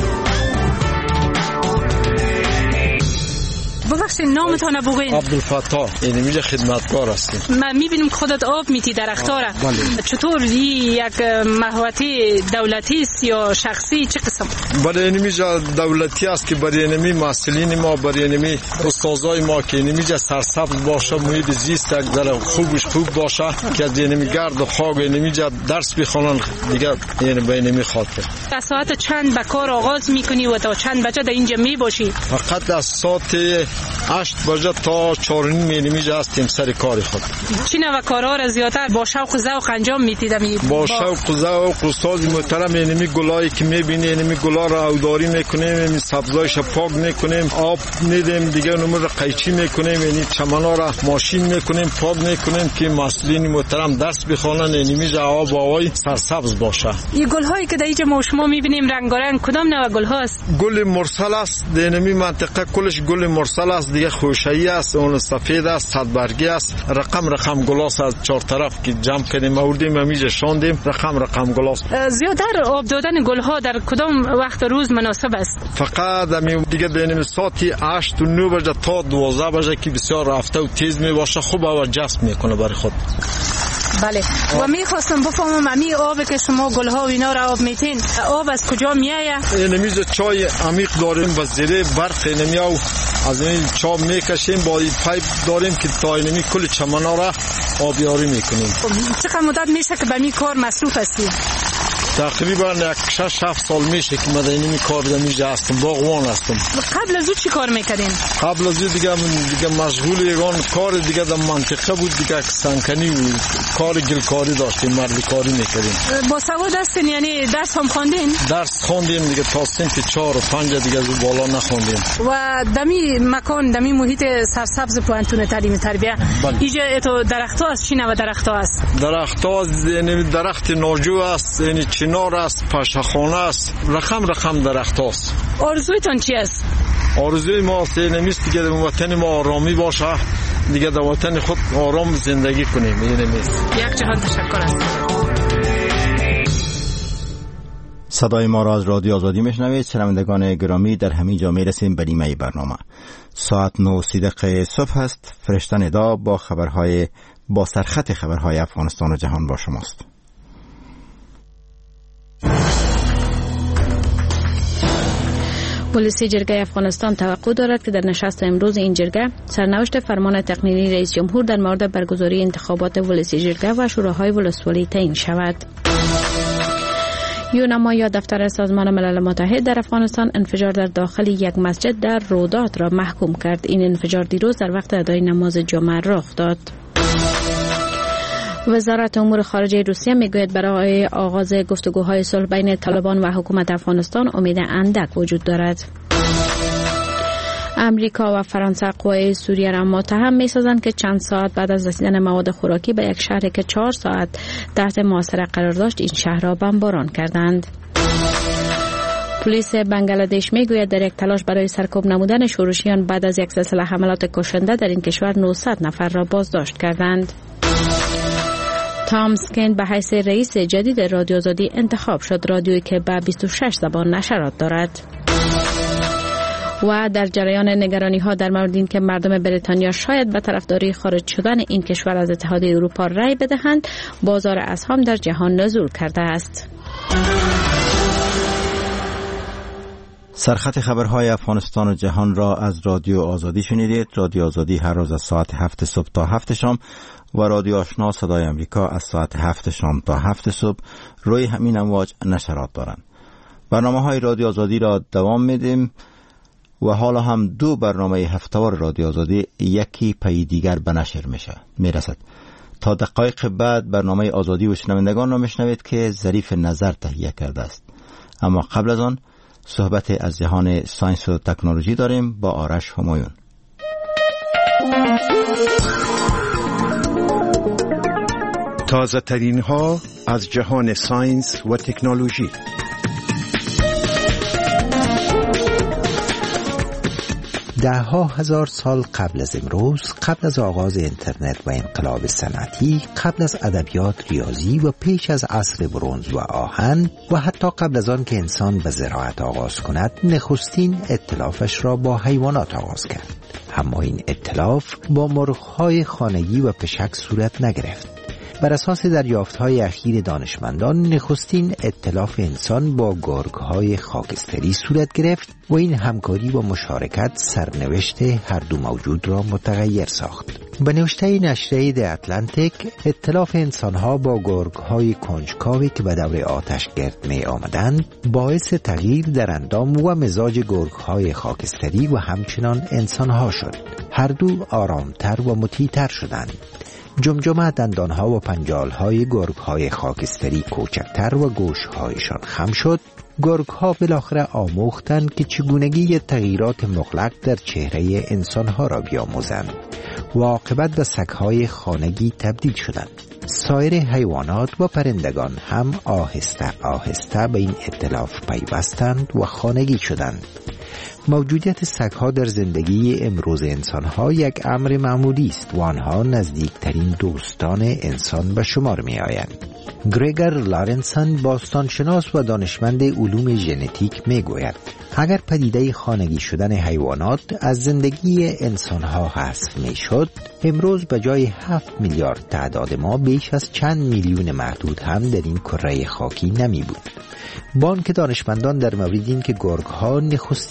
ببخشید نامتان بگوین. عبدالفتاح، این میجا خدمتگار هستیم. من میبینم که خودت آب میتی درختاره. چطور یک محوطه دولتی است یا شخصی چه قسم؟ برای این میجا دولتی است که برای اینمی مسئولین ما، برای اینمی استادای ما که این میجا سرسبز باشه، محیط زیست یک ذره خوبش خوب باشه که از اینمی گرد و خاک این میجا درس بخونن دیگه، یعنی به اینمی خاطر. از ساعت چند به کار آغاز میکنی و تا چند بجه در اینجا میباشی؟ فقط از ساعت هشت بجه تا چهار و نیم اینجا هستیم سر کار خود. چی نوع کارها را زیادتر با شوق و ذوق انجام میدید؟ با شوق و ذوق استاد محترم، اینمی گلایی که میبینی اینمی گلا را اوداری میکنیم، اینمی سبزایش پاک میکنیم، آب میدیم دیگه، اونم را قیچی میکنیم، یعنی چمنا را ماشین میکنیم، پاک میکنیم که مسئولین محترم درس بخوانن، اینمی جا آب و هوای سرسبز باشه. این گلهایی که در اینجا ما شما میبینیم رنگارنگ کدام نوع گل هاست؟ گل مرسل است، اینمی منطقه کلش گل مرسل است، دیگه خوشایی است، اون سفید است، صدبرگی است، رقم رقم گلاس از چهار طرف که جمع کردیم آوردیم همیشه شاندیم، رقم رقم گلاس. زیادتر آب دادن گل ها در کدام وقت روز مناسب است؟ فقط همین دیگه بین ساعت هشت و نه بجه تا دوازده بجه که بسیار رفته و تیز می باشه، خوب و جذب میکنه برای خود. بله. و میخواستم بفهمم امی آب که شما گل ها و اینا را آب میتین، آب از کجا میایه؟ این میز چای عمیق داریم با زیر برق نمیاو، از این چاب میکشیم، با این پایپ داریم که تا اینمی کل چمنا را آبیاری میکنیم. چقدر مدت میشه که به می کار مصروف هستید؟ تقریبا یک شش هفت سال میشه که من در این کار اینجا هستم، باغبان هستم. قبل از او چی کار میکردین؟ قبل از او دیگه دیگه مشغول یگان کار دیگه در منطقه بود، دیگه سنکنی بود، کار گلکاری داشتیم، مردی کاری میکردیم. با سواد هستین یعنی درس هم خواندین؟ درس خواندیم دیگه تا صنف چهار و پنج دیگه از بالا نخواندیم. و دمی مکان دمی محیط سرسبز پوانتون تعلیم تربیه اینجا تو درخت ها است، چی نوع درخت ها است؟ درخت ها یعنی درخت ناجو است، یعنی چنار است، پشخانه است، رقم رقم درخت هاست. آرزویتان چی است؟ آرزوی ما است نمیست دیگه در وطن ما آرامی باشه، دیگه در وطن خود آرام زندگی کنیم. یعنی نیست. یک جهان تشکر است. صدای ما را از رادیو آزادی میشنوید. شنوندگان گرامی، در همین جا میرسیم به نیمه برنامه. ساعت نه و سی دقیقه صبح است. فرشته ندا با خبرهای با سرخط خبرهای افغانستان و جهان با شماست. پلیسی جرگه افغانستان توقع دارد که در نشست امروز این جرگه سرنوشت فرمان تقنینی رئیس جمهور در مورد برگزاری انتخابات ولسی جرگه و شوراهای ولسوالی تعیین شود. یونما یا دفتر سازمان ملل متحد در افغانستان انفجار در داخل یک مسجد در رودات را محکوم کرد. این انفجار دیروز در وقت ادای نماز جمعه رخ داد. وزارت امور خارجه روسیه میگوید برای آغاز گفتگوهای صلح بین طالبان و حکومت افغانستان امید اندک وجود دارد. امریکا و فرانسه قوای سوریه را متهم می‌سازند که چند ساعت بعد از رسیدن مواد خوراکی به یک شهری که چهار ساعت تحت محاصره قرار داشت این شهر را بمباران کردند. پلیس بنگلادش میگوید در یک تلاش برای سرکوب نمودن شورشیان بعد از یک سلسله حملات کشنده در این کشور نهصد نفر را بازداشت کردند. تام سکین به حیث رئیس جدید رادیو آزادی انتخاب شد، رادیویی که به بیست و شش زبان نشرات دارد. و در جریان نگرانی ها در مورد این که مردم بریتانیا شاید به طرفداری خارج شدن این کشور از اتحادیه اروپا رأی بدهند، بازار اسهام در جهان نزول کرده است. سرخط خبرهای افغانستان و جهان را از رادیو آزادی شنیدید. رادیو آزادی هر روز از ساعت هفت صبح تا هفت شام و رادیو آشنا صدای امریکا از ساعت هفت شام تا هفت صبح روی همین امواج نشرات دارند. برنامه های رادیو آزادی را دوام میدیم و حالا هم دو برنامه هفته‌وار رادیو آزادی یکی پی دیگر به نشر میشه میرسد. تا دقایق بعد برنامه آزادی و شنوندگان را میشنوید که ظریف نظر تهیه کرده است. اما قبل از آن صحبت از جهان ساینس و تکنولوژی داریم با آرش همایون. تازه ترین ها از جهان ساینس و تکنولوژی. ده ها هزار سال قبل از امروز، قبل از آغاز اینترنت و انقلاب صنعتی، قبل از ادبیات، ریاضی و پیش از عصر برنز و آهن و حتی قبل از آن که انسان به زراعت آغاز کند، نخستین ائتلافش را با حیوانات آغاز کرد. اما این ائتلاف با مرغ‌های خانگی و پشک صورت نگرفت. بر اساس دریافت‌های اخیر دانشمندان، نخستین ائتلاف انسان با گرگ‌های خاکستری صورت گرفت و این همکاری و مشارکت سرنوشت هر دو موجود را متغیر ساخت. به نوشته نشریه د اتلانتیک، ائتلاف انسان‌ها با گرگ‌های کنجکاوی که به دور آتش گرد می آمدند، باعث تغییر در اندام و مزاج گرگ‌های خاکستری و همچنان انسان‌ها شد. هر دو آرامتر و مطیع‌تر شدند. جمجمه دندانها و پنجالهای گرگهای خاکستری کوچکتر و گوشهایشان خم شد. گرگها بالاخره آموختند که چگونگی تغییرات مغلق در چهره انسانها را بیاموزند و عاقبت به سگهای خانگی تبدیل شدند. سایر حیوانات و پرندگان هم آهسته آهسته به این ائتلاف پیوستند و خانگی شدند. موجودیت سگ‌ها در زندگی امروز انسان‌ها یک امر معمولی است و آنها نزدیکترین دوستان انسان به شمار می‌آیند. گریگر لارنسون باستانشناس و دانشمند علوم ژنتیک می‌گوید اگر پدیده خانگی شدن حیوانات از زندگی انسان‌ها حذف می‌شد، امروز به جای هفت میلیارد تعداد ما بیش از چند میلیون محدود هم در این کره خاکی نمی بود. بانک دانشمندان در مورد این که گرگ‌ها نخستین حیوانات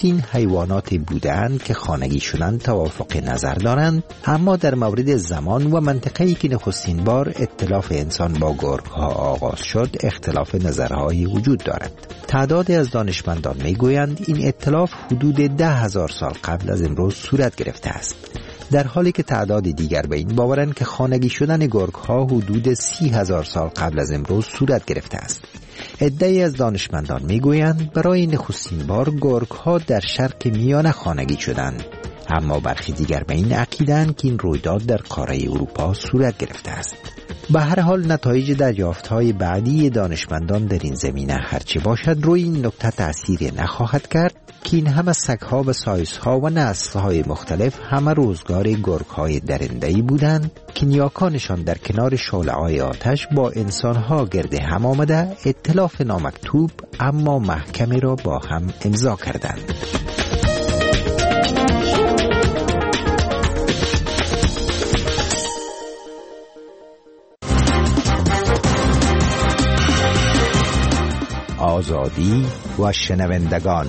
حیواناتی بودند که خانگی شدن توافق نظر دارند، اما در مورد زمان و منطقه‌ای که نخستین بار ائتلاف انسان با گرگ‌ها آغاز شد اختلاف نظرهایی وجود دارد. تعدادی از دانشمندان میگویند این ائتلاف حدود ده هزار سال قبل از امروز صورت گرفته است، در حالی که تعداد دیگر به این باورند که خانگی شدن گرگ‌ها حدود سی هزار سال قبل از امروز صورت گرفته است. عده‌ای از دانشمندان میگویند برای نخستین بار گرگ‌ها در شرق میانه خانگی شدند، اما برخی دیگر به این عقیده‌اند که این رویداد در قاره اروپا صورت گرفته است. به هر حال نتایج دریافت‌های بعدی دانشمندان در این زمینه هرچه باشد روی این نکته تأثیر نخواهد کرد که این همه سگ‌ها و سایس‌ها و نسل‌های مختلف همه روزگار گرگ‌های درنده‌ای بودند که نیاکانشان در کنار شعله‌های آتش با انسان‌ها گرد هم آمده ائتلاف نامکتوب اما محکمی را با هم امضا کردند. آزادی و شنوندگان.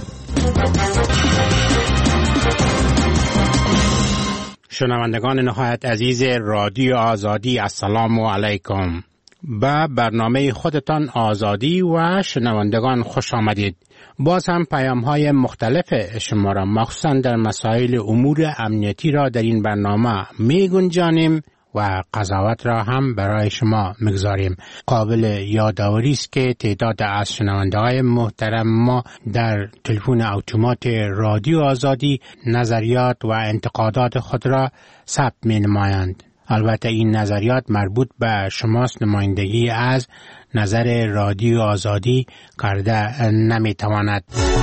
شنوندگان نهایت عزیز رادیو آزادی، السلام علیکم. به برنامه خودتان آزادی و شنوندگان خوش آمدید. باز هم پیام های مختلف شما را مخصوصا در مسائل امور امنیتی را در این برنامه می گنجانیم و قضاوت را هم برای شما مگذاریم. قابل یادآوری است که تعداد از شنونده‌های محترم ما در تلفن اتومات رادیو آزادی نظریات و انتقادات خود را ثبت می‌نمایند. البته این نظریات مربوط به شماست، نمایندگی از نظر رادیو آزادی کرده نمی‌تواند.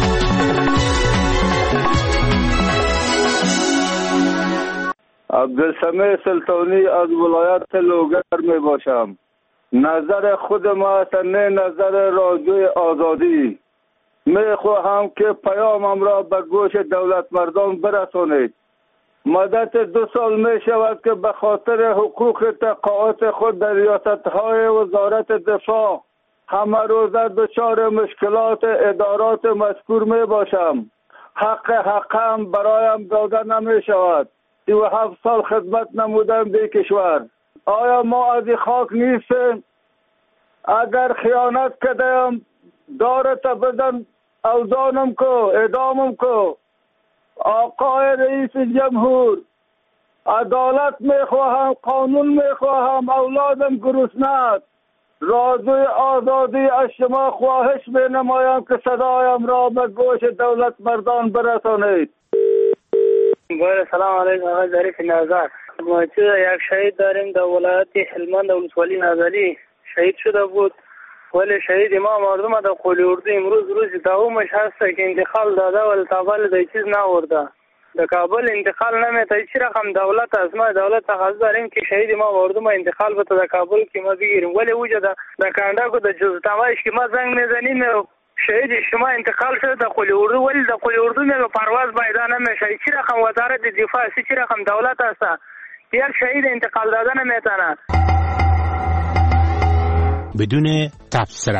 عبدالسمیع سلطانی از ولایت لوگر می باشم. نظر خود ما است، نه نظر رادیو آزادی. می خواهم که پیامم را به گوش دولت مردان برسانید. مدت دو سال می شود که به خاطر حقوق تقاعد خود در ریاست‌های وزارت دفاع همه روزه دچار مشکلات ادارات مذکور می باشم. حق حقم برایم داده نمی شود. سی و هفت سال خدمت نمودم به کشور. آیا ما از این خاک نیستیم؟ اگر خیانت کردم دارت بزن اوزانم کو، اعدامم کو. آقای رئیس جمهور، عدالت میخواهم، قانون میخواهم، اولادم گرسنه است. رادیو آزادی از شما خواهش مینمایم که صدایم را به گوش دولت مردان برسانید. باید سلام علیکم. آقای ظریف نظر. ما چه یک شهید داریم در ولایت هلمند ولسوالی نظری شهید شده بود، ولی شهید ما مردم در قلی اردو امروز روز دومش هست که انتقال داده ولی تابل در چیز نورده. در کابل انتقال نمیده. چی رقم دولت از ما دولت تقاضا داریم که شهید ما مردم انتقال بده در کابل که ما بگیریم، ولی وجه در کاندا کو در جزء تمایش که ما زنگ میزنیم شهید شما انتقال شده در قلی اردو، ولی در قلی اردو میگه پرواز باید نمیشه. چی رقم وزارت دفاع است، چی رقم دولت است یک شهید انتقال داده نمیتونه بدون تبصره.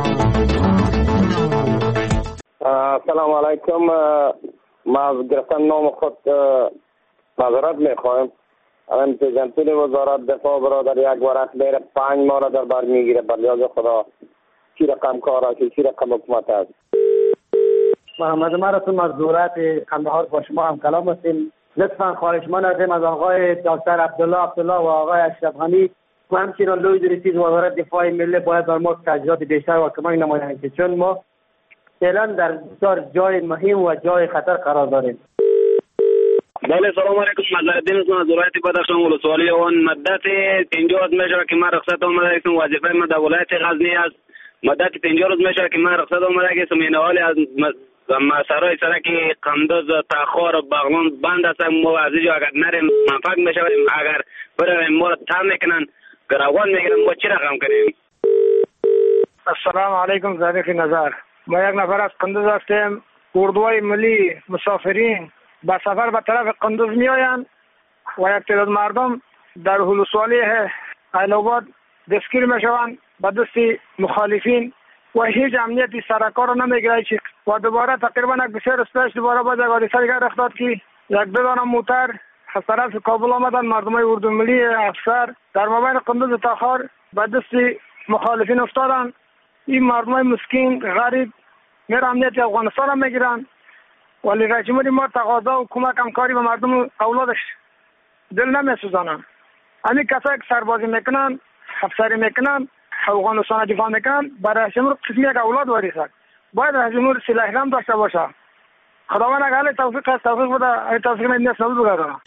سلام علیکم. ما از گرفتن نام خود معذرت میخوایم. الان پیجنتون وزارت دفاع برادر یک ورق میره پنج ماه را در بر میگیره. بلیاز خدا چی رقم کار است، چی رقم حکومت است. محمد مرسوم از دولت قندهار با شما هم کلام هستیم. لطفا خواهش ما نداریم از آقای دکتر عبدالله عبدالله و آقای اشرف غنی و همچنین لوی رئیس وزارت دفاع ملی باید بر ما تجهیزات بیشتر و کمک نمایند که چون ما فعلا در بسیار جای مهم و جای خطر قرار داریم. بله سلام علیکم. مزارالدین هستم از ولایت بدخشان ولسوالی. اون مدت پنجاه روز میشه که من رخصت آمده هستم. وظیفه من در ولایت غزنی است. مدت پنجاه روز میشه که من رخصت آمده هستم. این حال از مسارهای سرک قندوز تاخور بغلان بند است. ما از اینجا اگر نریم منفعت میشه، اگر بریم ما را تام میکنن گروان میگیرن. ما چی رقم کنیم؟ السلام علیکم. ظریف نظر. ما یک نفر از قندوز هستیم. اردوهای ملی مسافرین به سفر به طرف قندوز می آیند و یک تعداد مردم در ولسوالی ایل‌آباد دستگیر می شوند به دست مخالفین و هیچ امنیتی سرکار نمیگیره چی و دوباره تقریبا یک بسیار استش دوباره باز یک حادثه دیگر رخ داد که یک دو دانه موتر از طرف کابل آمدن، مردمای اردو ملی افسر در مابین قندوز و تاخار به دست مخالفین افتادن. این مردمای مسکین غریب میر امنیت افغانستان هم میگیرن، ولی رئیس جمهور ما تقاضا و کمک همکاری به مردم اولادش دل نمیسوزانن. همین کسایی که سربازی میکنن، افسری میکنن، افغانستان دفاع میکنن، برای رئیس جمهور قسمی یک اولاد واریسن. باید رئیس جمهور سلاح هم داشته باشه. خداوند اگه توفیق است توفیق بده، ای توفیق نیست نبود بگذارم.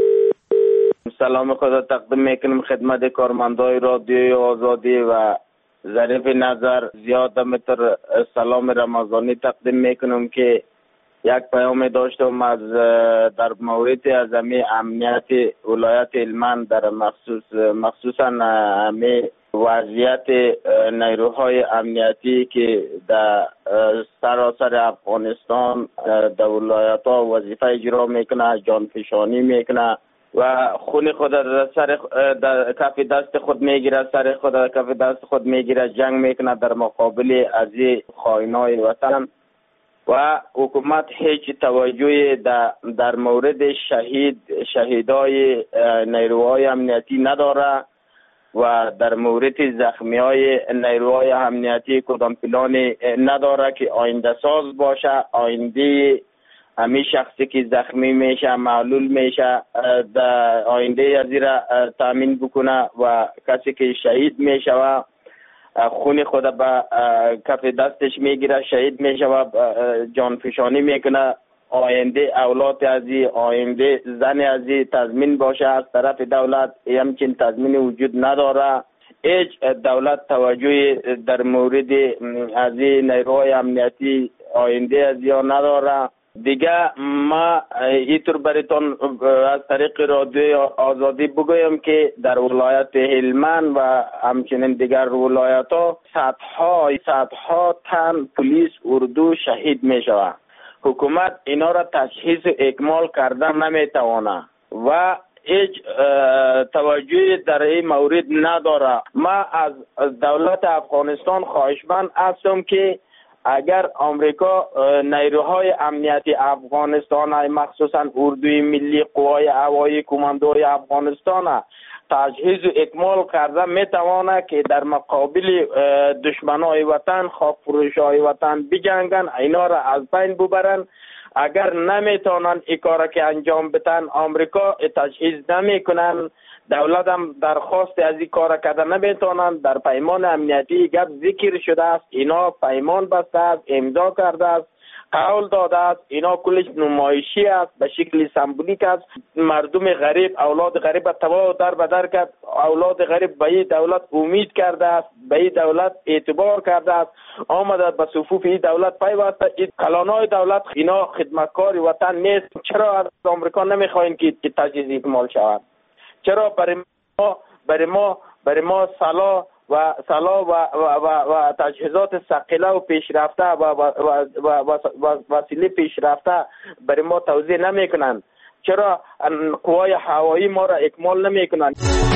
سلام خدا تقدیم میکنم خدمت کارمندای رادیوی آزادی و ظریف نظر. زیاد متر سلام رمضانی تقدیم میکنم که یک پیام داشتم از در مورد از امی امنیت ولایت هلمند در مخصوص مخصوصا امی وضعیت نیروهای امنیتی که در سراسر افغانستان در ولایت ها وظیفه اجرا میکنه، جانفشانی میکنه و خون خود در سر در کف دست خود میگیره، سر خود در کف دست خود میگیره، جنگ میکنه در مقابل از خائنای وطن و حکومت هیچ توجهی در, در مورد شهید شهیدای نیروهای امنیتی نداره و در مورد زخمی های نیروهای امنیتی کدام پلانی نداره که آینده ساز باشه، آینده همین شخصی که زخمی میشه معلول میشه در آینده از را تامین بکنه و کسی که شهید میشه و خون خود به کف دستش میگیره، شهید میشه و جانفشانی میکنه، آینده اولاد ازی، آینده زن ازی تضمین باشه از طرف دولت. همچین تضمین وجود نداره. هیچ دولت توجه در مورد از نیروهای امنیتی آینده ازی ها نداره. دیگه ما اینطور براتون از طریق رادیوی آزادی بگویم که در ولایت هلمند و همچنین دیگر ولایت ها صدها صدها تن پلیس اردو شهید می شود. حکومت اینا را تشخیص و اکمال کردن نمیتوانه و هیچ توجهی در این مورد نداره. ما از دولت افغانستان خواهشمند هستم که اگر آمریکا نیروهای امنیتی افغانستان مخصوصا اردوی ملی قوای هوایی کماندوی افغانستان تجهیز و اکمال کرده میتوانه که در مقابل دشمنای وطن، خاک فروشای وطن بجنگن، اینا را از بین ببرن. اگر نمیتونن این کار که انجام بدن، آمریکا تجهیز نمیکنن، دولت هم درخواست از این کار کرده نمیتونن. در پیمان امنیتی گپ ذکر شده است، اینا پیمان بسته است، امضا کرده است، قول داده است. اینا کلش نمایشی است، به شکل سمبولیک است. مردم غریب، اولاد غریب تباه در بدر کرد. اولاد غریب به این دولت امید کرده است، به این دولت اعتبار کرده است، آمده به صفوف این دولت پیوسته. این کلانای دولت اینا خدمتکار وطن نیست. چرا از آمریکا نمیخواین که تجهیز اکمال شود؟ چرا برای ما برای ما برای ما سلاح و سلاح و و, و, و تجهیزات ثقیله و پیشرفته و و, و, و, و وسیله پیشرفته برای ما توزیع نمیکنن؟ چرا قوای هوایی ما را اکمال نمیکنن؟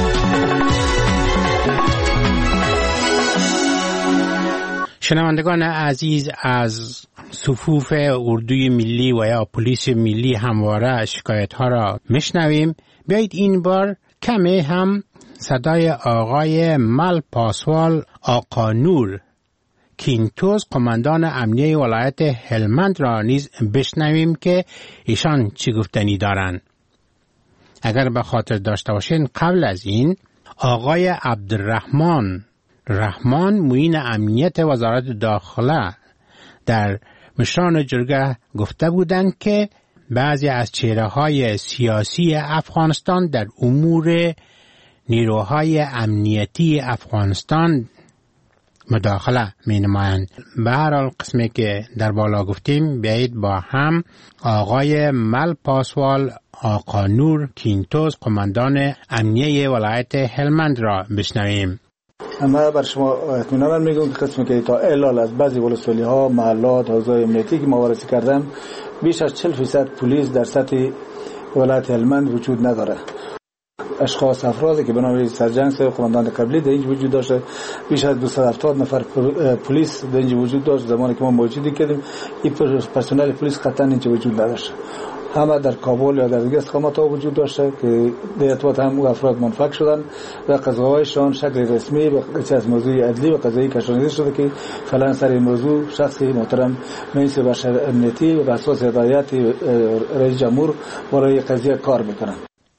شنوندگان عزیز، از صفوف اردوی ملی و یا پلیس ملی همواره شکایت ها را میشنویم. بیایید این بار کمی هم صدای آقای مل پاسوال آقا نور کینتوس قماندان امنیه ولایت هلمند را نیز بشنویم که ایشان چی گفتنی دارند. اگر به خاطر داشته باشین قبل از این آقای عبدالرحمن رحمان معین امنیت وزارت داخله در مشران جرگه گفته بودند که بعضی از چهره‌های سیاسی افغانستان در امور نیروهای امنیتی افغانستان مداخله می نمایند. به هر حال قسمی که در بالا گفتیم، بیایید با هم آقای مل پاسوال آقا نور کینتوس قماندان امنیه ولایت هلمند را بشنویم. اما بر شما اطمینان میگم که قسمی که تا الان از بعضی ولسوالی ها، محلات، حوزه‌های امنیتی که ما وارسی کردم، بیش از چهل فیصد پلیس در سطح ولایت هلمند وجود نداره. اشخاص افرادی که به نام سرجنگ صاحب قماندان قبلی در اینجا وجود داشته، بیش از دویست و هفتاد نفر پلیس در اینجا وجود داشت. زمانی که ما موجودی کردیم این پرسنل پلیس قطعا اینجا وجود نداشت، همه در کابل یا در دیگه استقامت ها وجود داشته که در ارتباط هم افراد منفک شدن و قضاوایشان شکل رسمی و از موضوع عدلی و قضایی کشانیده شده که فعلا سر این موضوع شخصی محترم مجلس بشر امنیتی و اساس هدایت رئیس جمهور برای قضیه کار میکنن.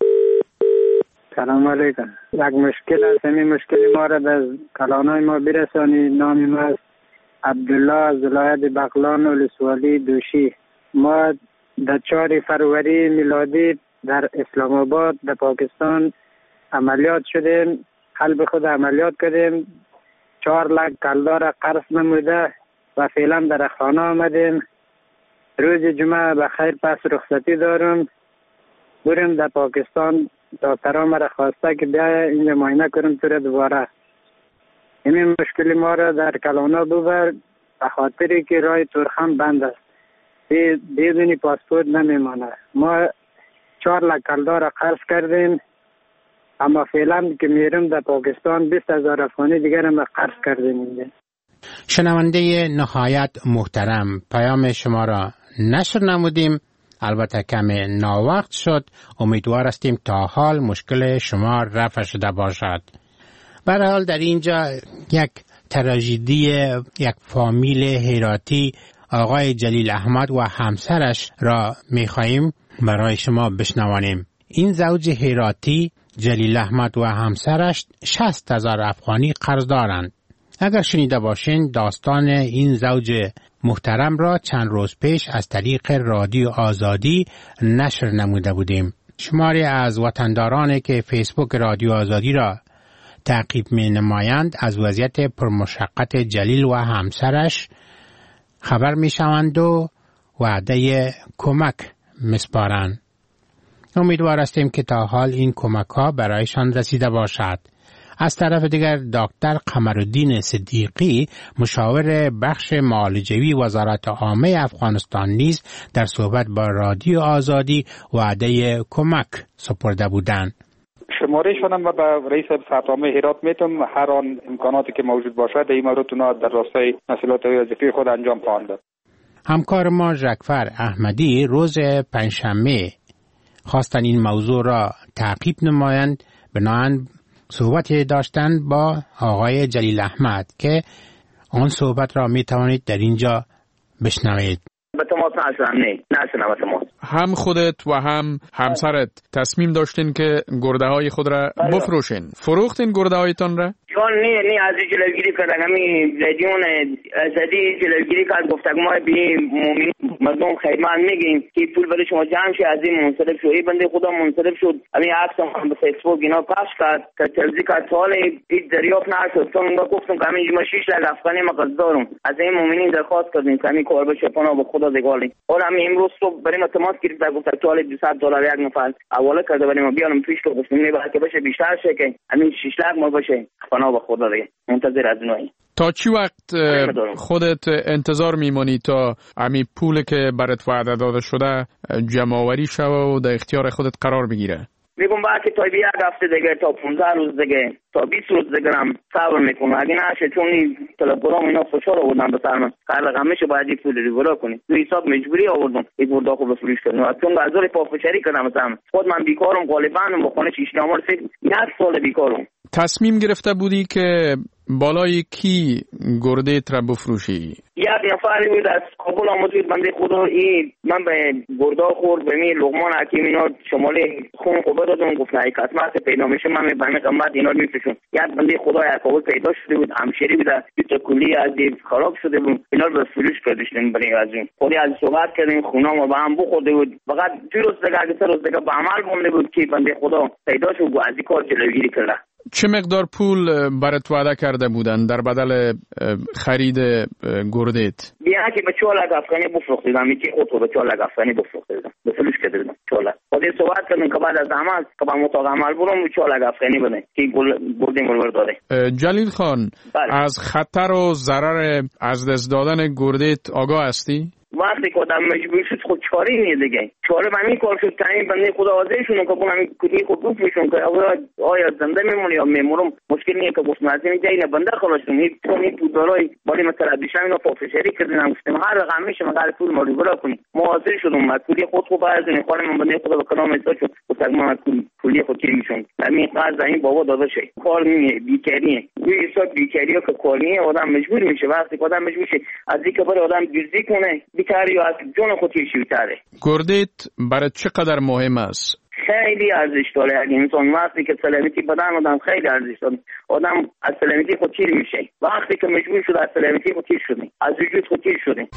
سلام علیکم. یک مشکل است، این مشکل ما را به کلانای ما برسانی. نام ما است عبدالله از ولایت بغلان ولسوالی دوشی. ما در چهار فروری میلادی در اسلام آباد در پاکستان عملیات شدیم، قلب خود عملیات کردیم، چهار لک کلدار قرض نموده و فعلا در خانه آمدیم. روز جمعه بخیر پس رخصتی دارم، بریم در پاکستان. دکترها مرا خواسته که بیا اینجا معاینه کنم تو را دوباره. این مشکل ما را در کلانا ببر به خاطری که راه تورخم بند است، بدون پاسپورت نمیمانه. ما چهار لک کلدار قرض کردیم، اما فعلا که میرم در پاکستان بیست هزار افغانی دیگر ما قرض کردیم اینجا. شنونده نهایت محترم، پیام شما را نشر نمودیم، البته کم ناوقت شد. امیدوار هستیم تا حال مشکل شما رفع شده باشد. به هر حال در اینجا یک تراژدی یک فامیل هراتی آقای جلیل احمد و همسرش را می‌خواهیم برای شما بشنوانیم. این زوج هراتی جلیل احمد و همسرش شصت هزار افغانی قرض دارند. اگر شنیده باشین داستان این زوج محترم را چند روز پیش از طریق رادیو آزادی نشر نموده بودیم. شماری از وطندارانی که فیسبوک رادیو آزادی را تعقیب می نمایند از وضعیت پرمشقت جلیل و همسرش خبر می شوند و وعده کمک می سپارند. امیدوار هستیم که تا حال این کمک ها برایشان رسیده باشد. از طرف دیگر دکتر قمرالدین صدیقی مشاور بخش معالجوی وزارت عامه افغانستان نیز در صحبت با رادیو آزادی وعده کمک سپرده بودند. شماره شدم و به رئیس سطح عامه هرات میتونم هر آن امکاناتی که موجود باشد این مورد در راستای مسئولیت وظیفی خود انجام خواهند داد. همکار ما ژکفر احمدی روز پنجشنبه خواستن این موضوع را تعقیب نمایند، بنابراین صحبت داشتن با آقای جلیل احمد که آن صحبت را می توانید در اینجا بشنوید. هم خودت و هم همسرت تصمیم داشتین که گرده های خود را بفروشین. فروختین گرده هایتان را؟ چون نه نه از جلوگیری کردن همین رادیون ازادی جلوگیری کرد، گفتم ما به مومن مردم خیمان میگیم که پول برای شما جمع شه، از این منصرف شد. این بنده خدا منصرف شد، همین عکس هم به فیسبوک اینا پخش کرد که تلزی کرد سوال هیچ دریافت نشد. چون من گفتم که همین ما شش لک افغانی ما قرض دارم، از این مومنین درخواست کردیم که همین کار بشه، پناه به خدا دیگالی. اور همین امروز صبح برای ما تماس گرفت، گفت سوال دویست دلار یک نفر حواله کرده برای ما بیارم پیش رو، گفتم نه باید که بشه بیشتر شه که همین شش لک ما بشه، پناه به خدا دیگه. منتظر از نوعی. تا چی وقت خودت انتظار میمانی تا همین پول که برات وعده داده شده جمع آوری شوه و در اختیار خودت قرار بگیره؟ میگم باید که تا یک هفته دیگه، تا پانزده روز دیگه، تا بیست روز دیگه هم صبر میکنم. اگه نشه چون این طلبگرام اینا فشار آوردن به سر من، هر رقم میشه باید این پول ریورا کنی. تو حساب مجبوری آوردم این گردا خوب فروش کردم، چون غزال پافشاری کردم مثلا. خود من بیکارم، غالبا با خانه شیشنامه رسید یک سال بیکارم. تصمیم گرفته بودی که بالای کی گرده تر بفروشی؟ یک نفری بود از کابل آمد بود، بنده خدا این من به گردا خورد به می لقمان حکیم اینا شمالی خون خوبه دادم، گفت نه قسمت پیدا میشه من به همین قیمت اینا رو میفروشم. یک بنده خدا از کابل پیدا شده بود، همشری بود، تو کلی از دید خراب شده بود، اینا رو به فروش کردیم. برای از این خودی از صحبت کردیم، خونا ما به هم بخورده بود. فقط دو روز دیگه اگه سه روز دیگه به عمل مونده بود که بنده خدا پیدا شد و از این کار جلوگیری کرد. چه مقدار پول برات وعده کرده بودن در بدل خرید گردت؟ بیا که به چهار لک افغانی بفروختیدم، میگی خودت به چهار لک افغانی بفروختیدم، به فروش کردم چهار لک. خودی صحبت کردم که بعد از عمل که با مطابق عمل برم چهار لک افغانی بده که گرده مرور داره. جلیل خان، بله. از خطر و ضرر از دست دادن گردت آگاه هستی؟ وقتی که آدم مجبور شد خود چاره نیست دیگه. چاره همین کار شد تعیین بنده خدا آزادشون که اون همین کلی خود گفت میشون که آیا زنده میمونی یا میمونم مشکل نیست که گفت مثلا جای نه بنده خلاص کنید تو پودرای بالی مثلا دیشب اینا پافشاری کردن گفتم هر رقم میشه مگر پول ما رو برا کنید ما حاضر شدم کلی خود خوب از این کار من بنده خدا به کلام اطاعت شد گفت ما کلی خود کی میشون همین قرض این بابا داده شه کار نمیه بیکاریه یه حساب بیکاریه که کار نیه آدم مجبور میشه وقتی آدم مجبور شه از اینکه برای آدم جزئی کنه بیکاری یا از جون خودش میتره. گردید برای چقدر مهم است؟ خیلی ارزش داره. اگه انسان وقتی که سلامتی بدن آدم خیلی ارزش داره. آدم از سلامتی خود تیر میشه. وقتی که مجبور شده از سلامتی خود تیر شده. از وجود خود تیر شده.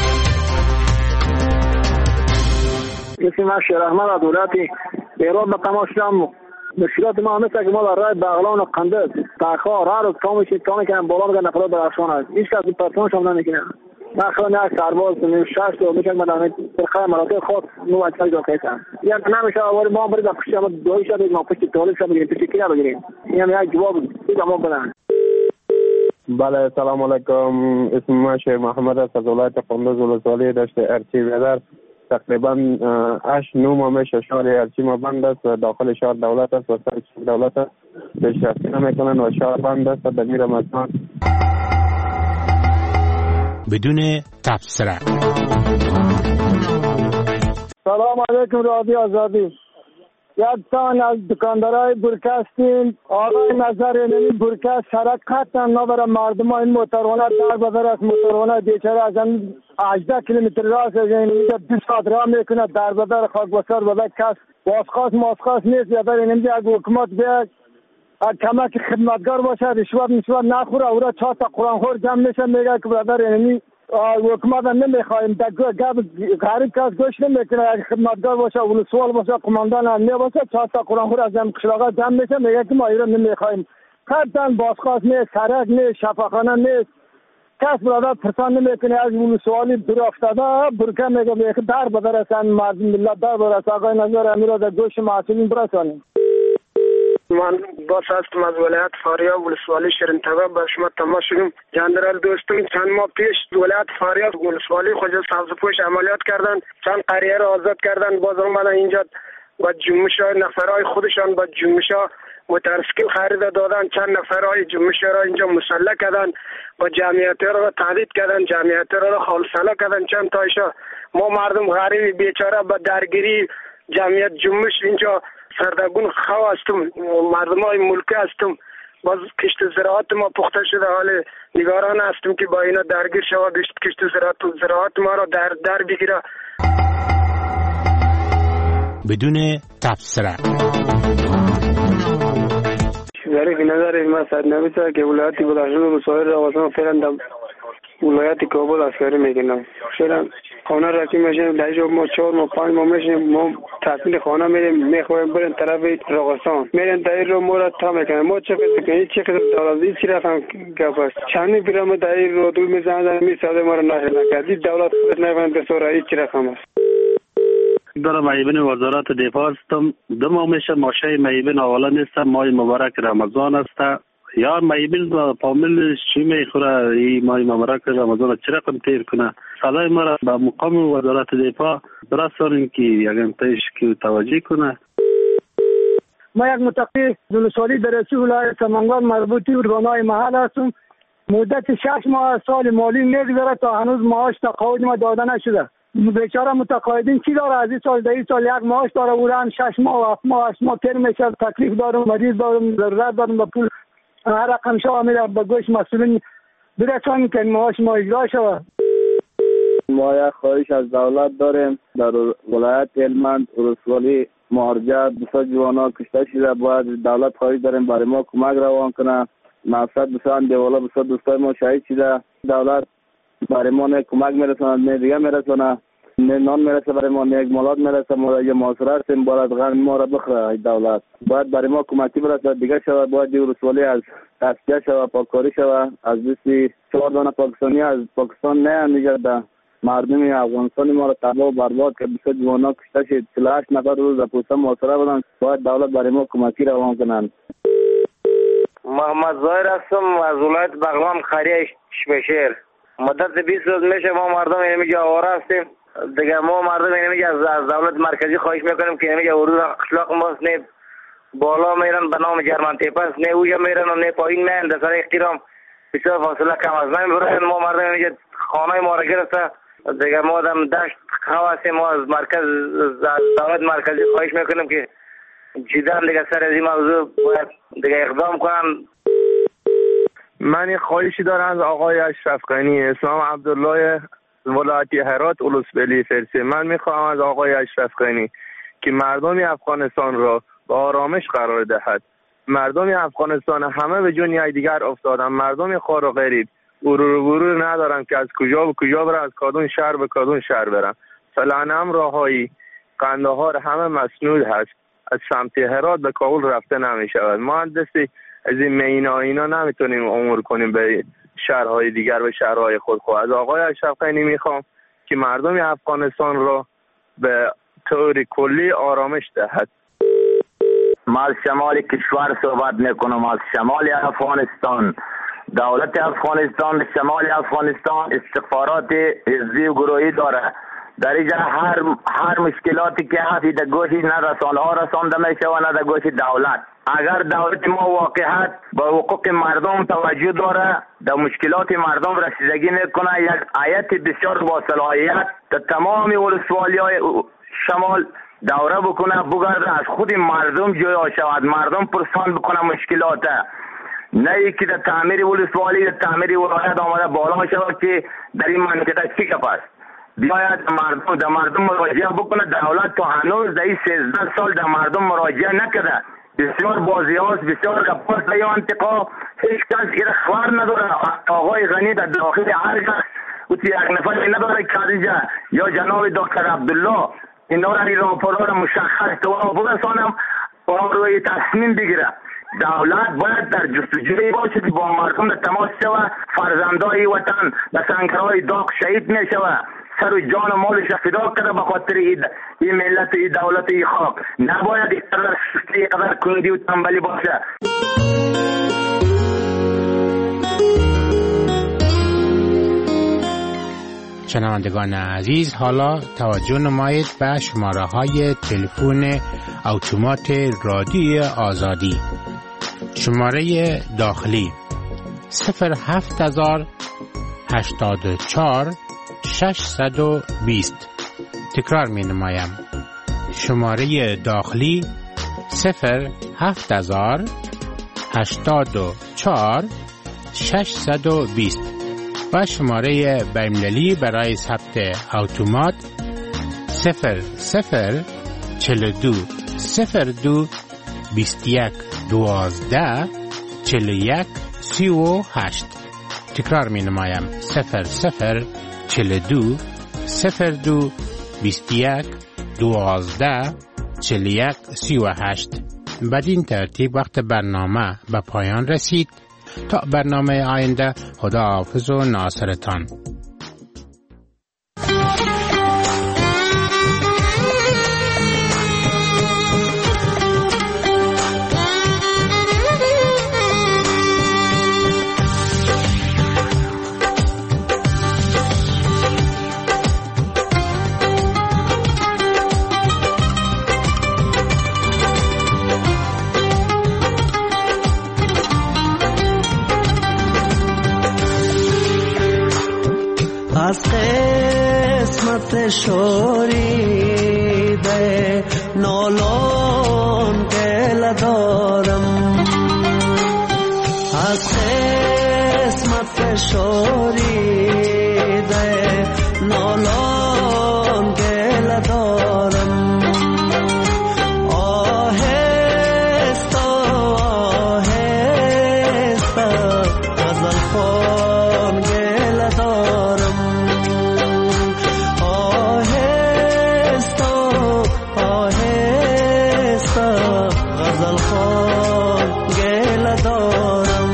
اسم من شهرحمد از دولتی ایران به تماشام مشکلات ما مثل که ما در راه بغلان و قندز تاخا راه رو کامش کامل کنن بالا میگن نفرات درخشان است. هیچ کس پرتون شما نمیکنه. داخل نه سرباز نه شش تا میشه مدام ترخه مراتب خاص نو اصلا جو کیسان یا نمیشه اول ما برید پشت دوی شب ما پشت طالب شب بگیریم پشت کیا بگیریم یعنی یک جواب دیگه ما بدن. بله سلام علیکم. اسم من شیخ محمد است از ولایت قندوز ولسوالی دشت ارچی بدر. تقریبا هشت نه ماه میشه شهر ارچی ما بند است و داخل شهر دولت است و سرچ دولت است پیشرفتی نمیکنن و شهر بند است و دمیر مزمان بدون تبصره. سلام علیکم رادیو آزادی. یک تان از دکاندارای برکه هستیم. آقای نظر نمی برکه سرک قطعا نبره مردم ها این موترونه در بدر است. موترونه بیچاره از این هجده کیلومتر راست از اینجا دو ساعت راه میکنه در بدر خاک بسار بدر کس واسخاص ماسخاص نیست یا در اینجا یک حکومت بیاد کمک خدمتگار باشه رشوت نشوت نخوره او را چهار تا قرآن خور جمع میشه میگه که برادر یعنی حکومت نمیخوایم دگو گب غریب کس گوش نمیکنه اگه خدمتگار باشه ولسوال باشه قماندان امنیه باشه چهار تا قرآن خور از جمع قشلاقا جمع میشه میگه که ما ایران نمیخوایم قطعا بازخواست نیست سرک نیست شفاخانه نیست کس برادر پرسان نمیکنه از ولسوالی دور افتاده برکه میگه میگه در بدر هستن مردم ملت در بدر هست آقای نظر امیر را در گوش معصومین برسانیم. من باز هستم از ولایت فاریاب ولسوالی شیرین تبه به شما تماس شدیم. جنرال دوستم چند ماه پیش ولایت فاریاب ولسوالی خود سبزپوش عملیات کردن چند قریه را آزاد کردن باز اومدن اینجا با جنبش های نفرهای خودشان با جنبش ها موتورسیکل خرید دادن چند نفرهای جنبش را اینجا مسلح کردن با جمعیت را تهدید کردن جمعیت را خالصله کردن چند تایشا ما مردم غریب بیچاره با درگیری جمعیت جنبش اینجا سردگون خوا هستم مردم های ملکه هستم باز کشت زراعت ما پخته شده حال نگاران هستم که با اینا درگیر شود کشت زراعت زراعت ما را در در بگیره بدون تبصره. ظریف نظر ما صد نمیشه که ولایتی بدخشان و سایر رواسان فعلا ولایت کابل اسکری میکنم فعلا خانه رکی میشیم در اینجا ما چهار ما پنج ما میشیم ما تحصیل خانه میریم میخوایم بریم طرف راغستان میریم در این رو ما را تا میکنیم ما چه قدر کنیم چه قدر دولت چی رقم گپ است چندی برام در این رو دور میزنن میساده ما را نهر نکردی دولت خود نمیفهمد بسوره چی رقم است. دارم معیبین وزارت دفاع هستم. دو ماه میشه ماشه معیبین حوالا نیستم ماه مبارک رمضان است یا معیبین و فامیل چی میخوره این ماه مبارک رمضان چه رقم تیر کنه صدای ما را به مقام وزارت دفاع برسانیم که یکم پیش که توجه کنه. ما یک متقی ولسوالی در ارچی ولایت سمنگان مربوطی ارگانهای محل هستم. مدت شش ماه سال مالی نگذره تا هنوز معاش تقاعد ما داده نشده. بیچاره متقاعدین چی داره از این سال در این سال یک معاش داره اولان شش ماه و هفت ماه هشت ماه تیر میشه تکلیف دارم مریض دارم ضرورت دارم به پول هر رقم شما میره به گوش مسئولین برسانیم که معاش ما اجرا شود. ما یک خواهش از دولت داریم در ولایت هلمند ولسوالی مهاجر بسیار جوانا کشته شده باید دولت خواهش داریم برای ما کمک روان کنه مقصد بسیار دیوالا بسیار دوستای ما شهید شده دولت برای ما نه کمک میرساند نه دیگه میرسانه نه نان میرسه برای ما نه یک مالات میرسه ما یه معاصره هستیم باید غم ما را بخره دولت باید برای ما کمکی برسه دیگه شود باید دی ولسوالی از تصفیه شود پاککاری شود از بیست چهار دانه پاکستانی از پاکستان نه میگرده مردم افغانستان ما را تباه و برباد که بسیار جوانا کشته شد چهل و هشت نفر روز در پوسته معاصره بودن باید دولت برای ما کمکی روان کنند. محمد ظاهر هستم از ولایت بغلان قریه شبشیر. مدت بیست روز میشه ما مردم اینجا آواره هستیم دیگه. ما مردم اینجا از دولت مرکزی خواهش میکنیم که اینجا ورود قشلاق ما نه بالا میرن به نام جرمن تپس، نه اوجا میرن و نه پایین میرن، در سر احترام بسیار فاصله کم است. من برای ما مردم اینجا خانه ما را گرفته دیگه. ما دم دشت خواستیم، ما از مرکز از دولت مرکزی خواهش میکنیم که جدا دیگه سر از این موضوع باید دیگه اقدام کنن. من خواهشی دارم از آقای اشرف غنی اسلام عبدالله ولایت هرات اولوسبلی فرسی. من میخواهم از آقای اشرف غنی که مردم افغانستان را به آرامش قرار دهد. مردم افغانستان همه به جون یکدیگر افتادن. مردم خار و غریب غرور غرور ندارن که از کجا به کجا برن، از کدوم شهر به کدوم شهر برن. فلان هم راههای قندهار همه مسنود هست، از سمت هرات به کابل رفته نمی شود. ما دستی از این مینا اینا نمیتونیم امور کنیم به شهرهای دیگر و شهرهای خود. خود از آقای اشرف غنی میخوام که مردم افغانستان را به طور کلی آرامش دهد. ما از شمال کشور صحبت میکنم، از شمال افغانستان. دولت افغانستان شمال افغانستان استخبارات حزبی و گروهی داره. در اینجا هر هر مشکلاتی که هست در گوش نرسانده ها رسانده میشه و نه در گوش دولت. اگر دولت ما واقعیت به حقوق مردم توجه داره، در مشکلات مردم رسیدگی میکنه، یک هیئت بسیار با صلاحیت در تمام ولسوالی‌های شمال دوره بکنه، بگرده از خود مردم جویا شود، مردم پرسان بکنه مشکلات، نه ای که در تعمیر ولسوالی در تعمیر ولایت آمده بالا شود که در این منطقه چی گپ است. بیاید مردم در مردم مراجعه بکنه. دولت تا هنوز در این سیزده سال در مردم مراجعه نکرده. بسیار بازی هاست، بسیار گپاست در این منطقه. هیچ کس ایره خبر نداره. آقای غنی در داخل هر کس او یک نفر نداره کادیجا یا جناب دکتر عبدالله اینا را این راپورا را مشخص تو برسانم و روی تصمیم بگیره. دولت باید در جستجوی باشه که با مردم در تماس شود. فرزندای وطن در سنگرهای داغ شهید می شود، سر و جان و مالش فدا کرده به خاطر این ملت و این دولت و این خاک. نباید اینقدر سستی، اینقدر کندی و تنبلی باشه. شنوندگان عزیز، حالا توجه نمایید به شماره های تلفن اتومات رادیوی آزادی. شماره داخلی صفر هفت هزار هشتاد و چهار ششصد و بیست. تکرار می نمایم. شماره داخلی صفر هفت هزار هشتاد و چهار ششصد و بیست و شماره بین‌المللی برای ثبت اتومات صفر صفر چهل و دو صفر دو بیست و یک دوازده چهل و یک سی و هشت. تکرار می نمایم. صفر صفر چهل و دو صفر دو بیست و یک دوازده چهل و یک سی و هشت. بدین ترتیب وقت برنامه به پایان رسید. تا برنامه آینده، خدا حافظ و ناصرتان. از قسمت شوریده نالان دل دارم، از قسمت شوریده نالان دل دارم. آهسته آهسته غزل خوان گل دارم، غزل خوان گل دارم.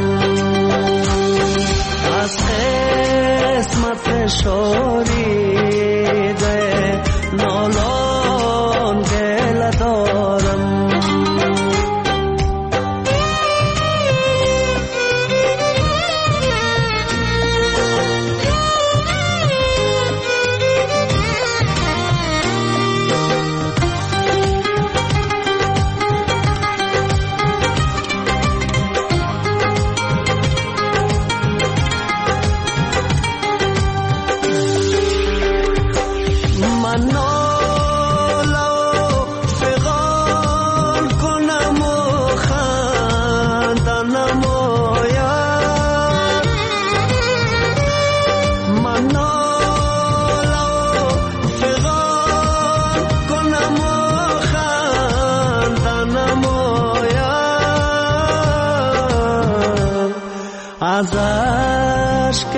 از قسمت شوریده نالان گل دارم.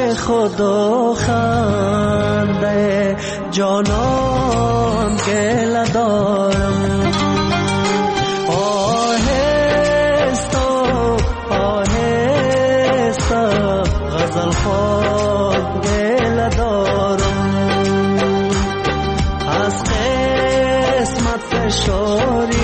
خدا خنده جانان گله دارم آهسته آهسته غزل خوان گله دارم از قسمت فشاری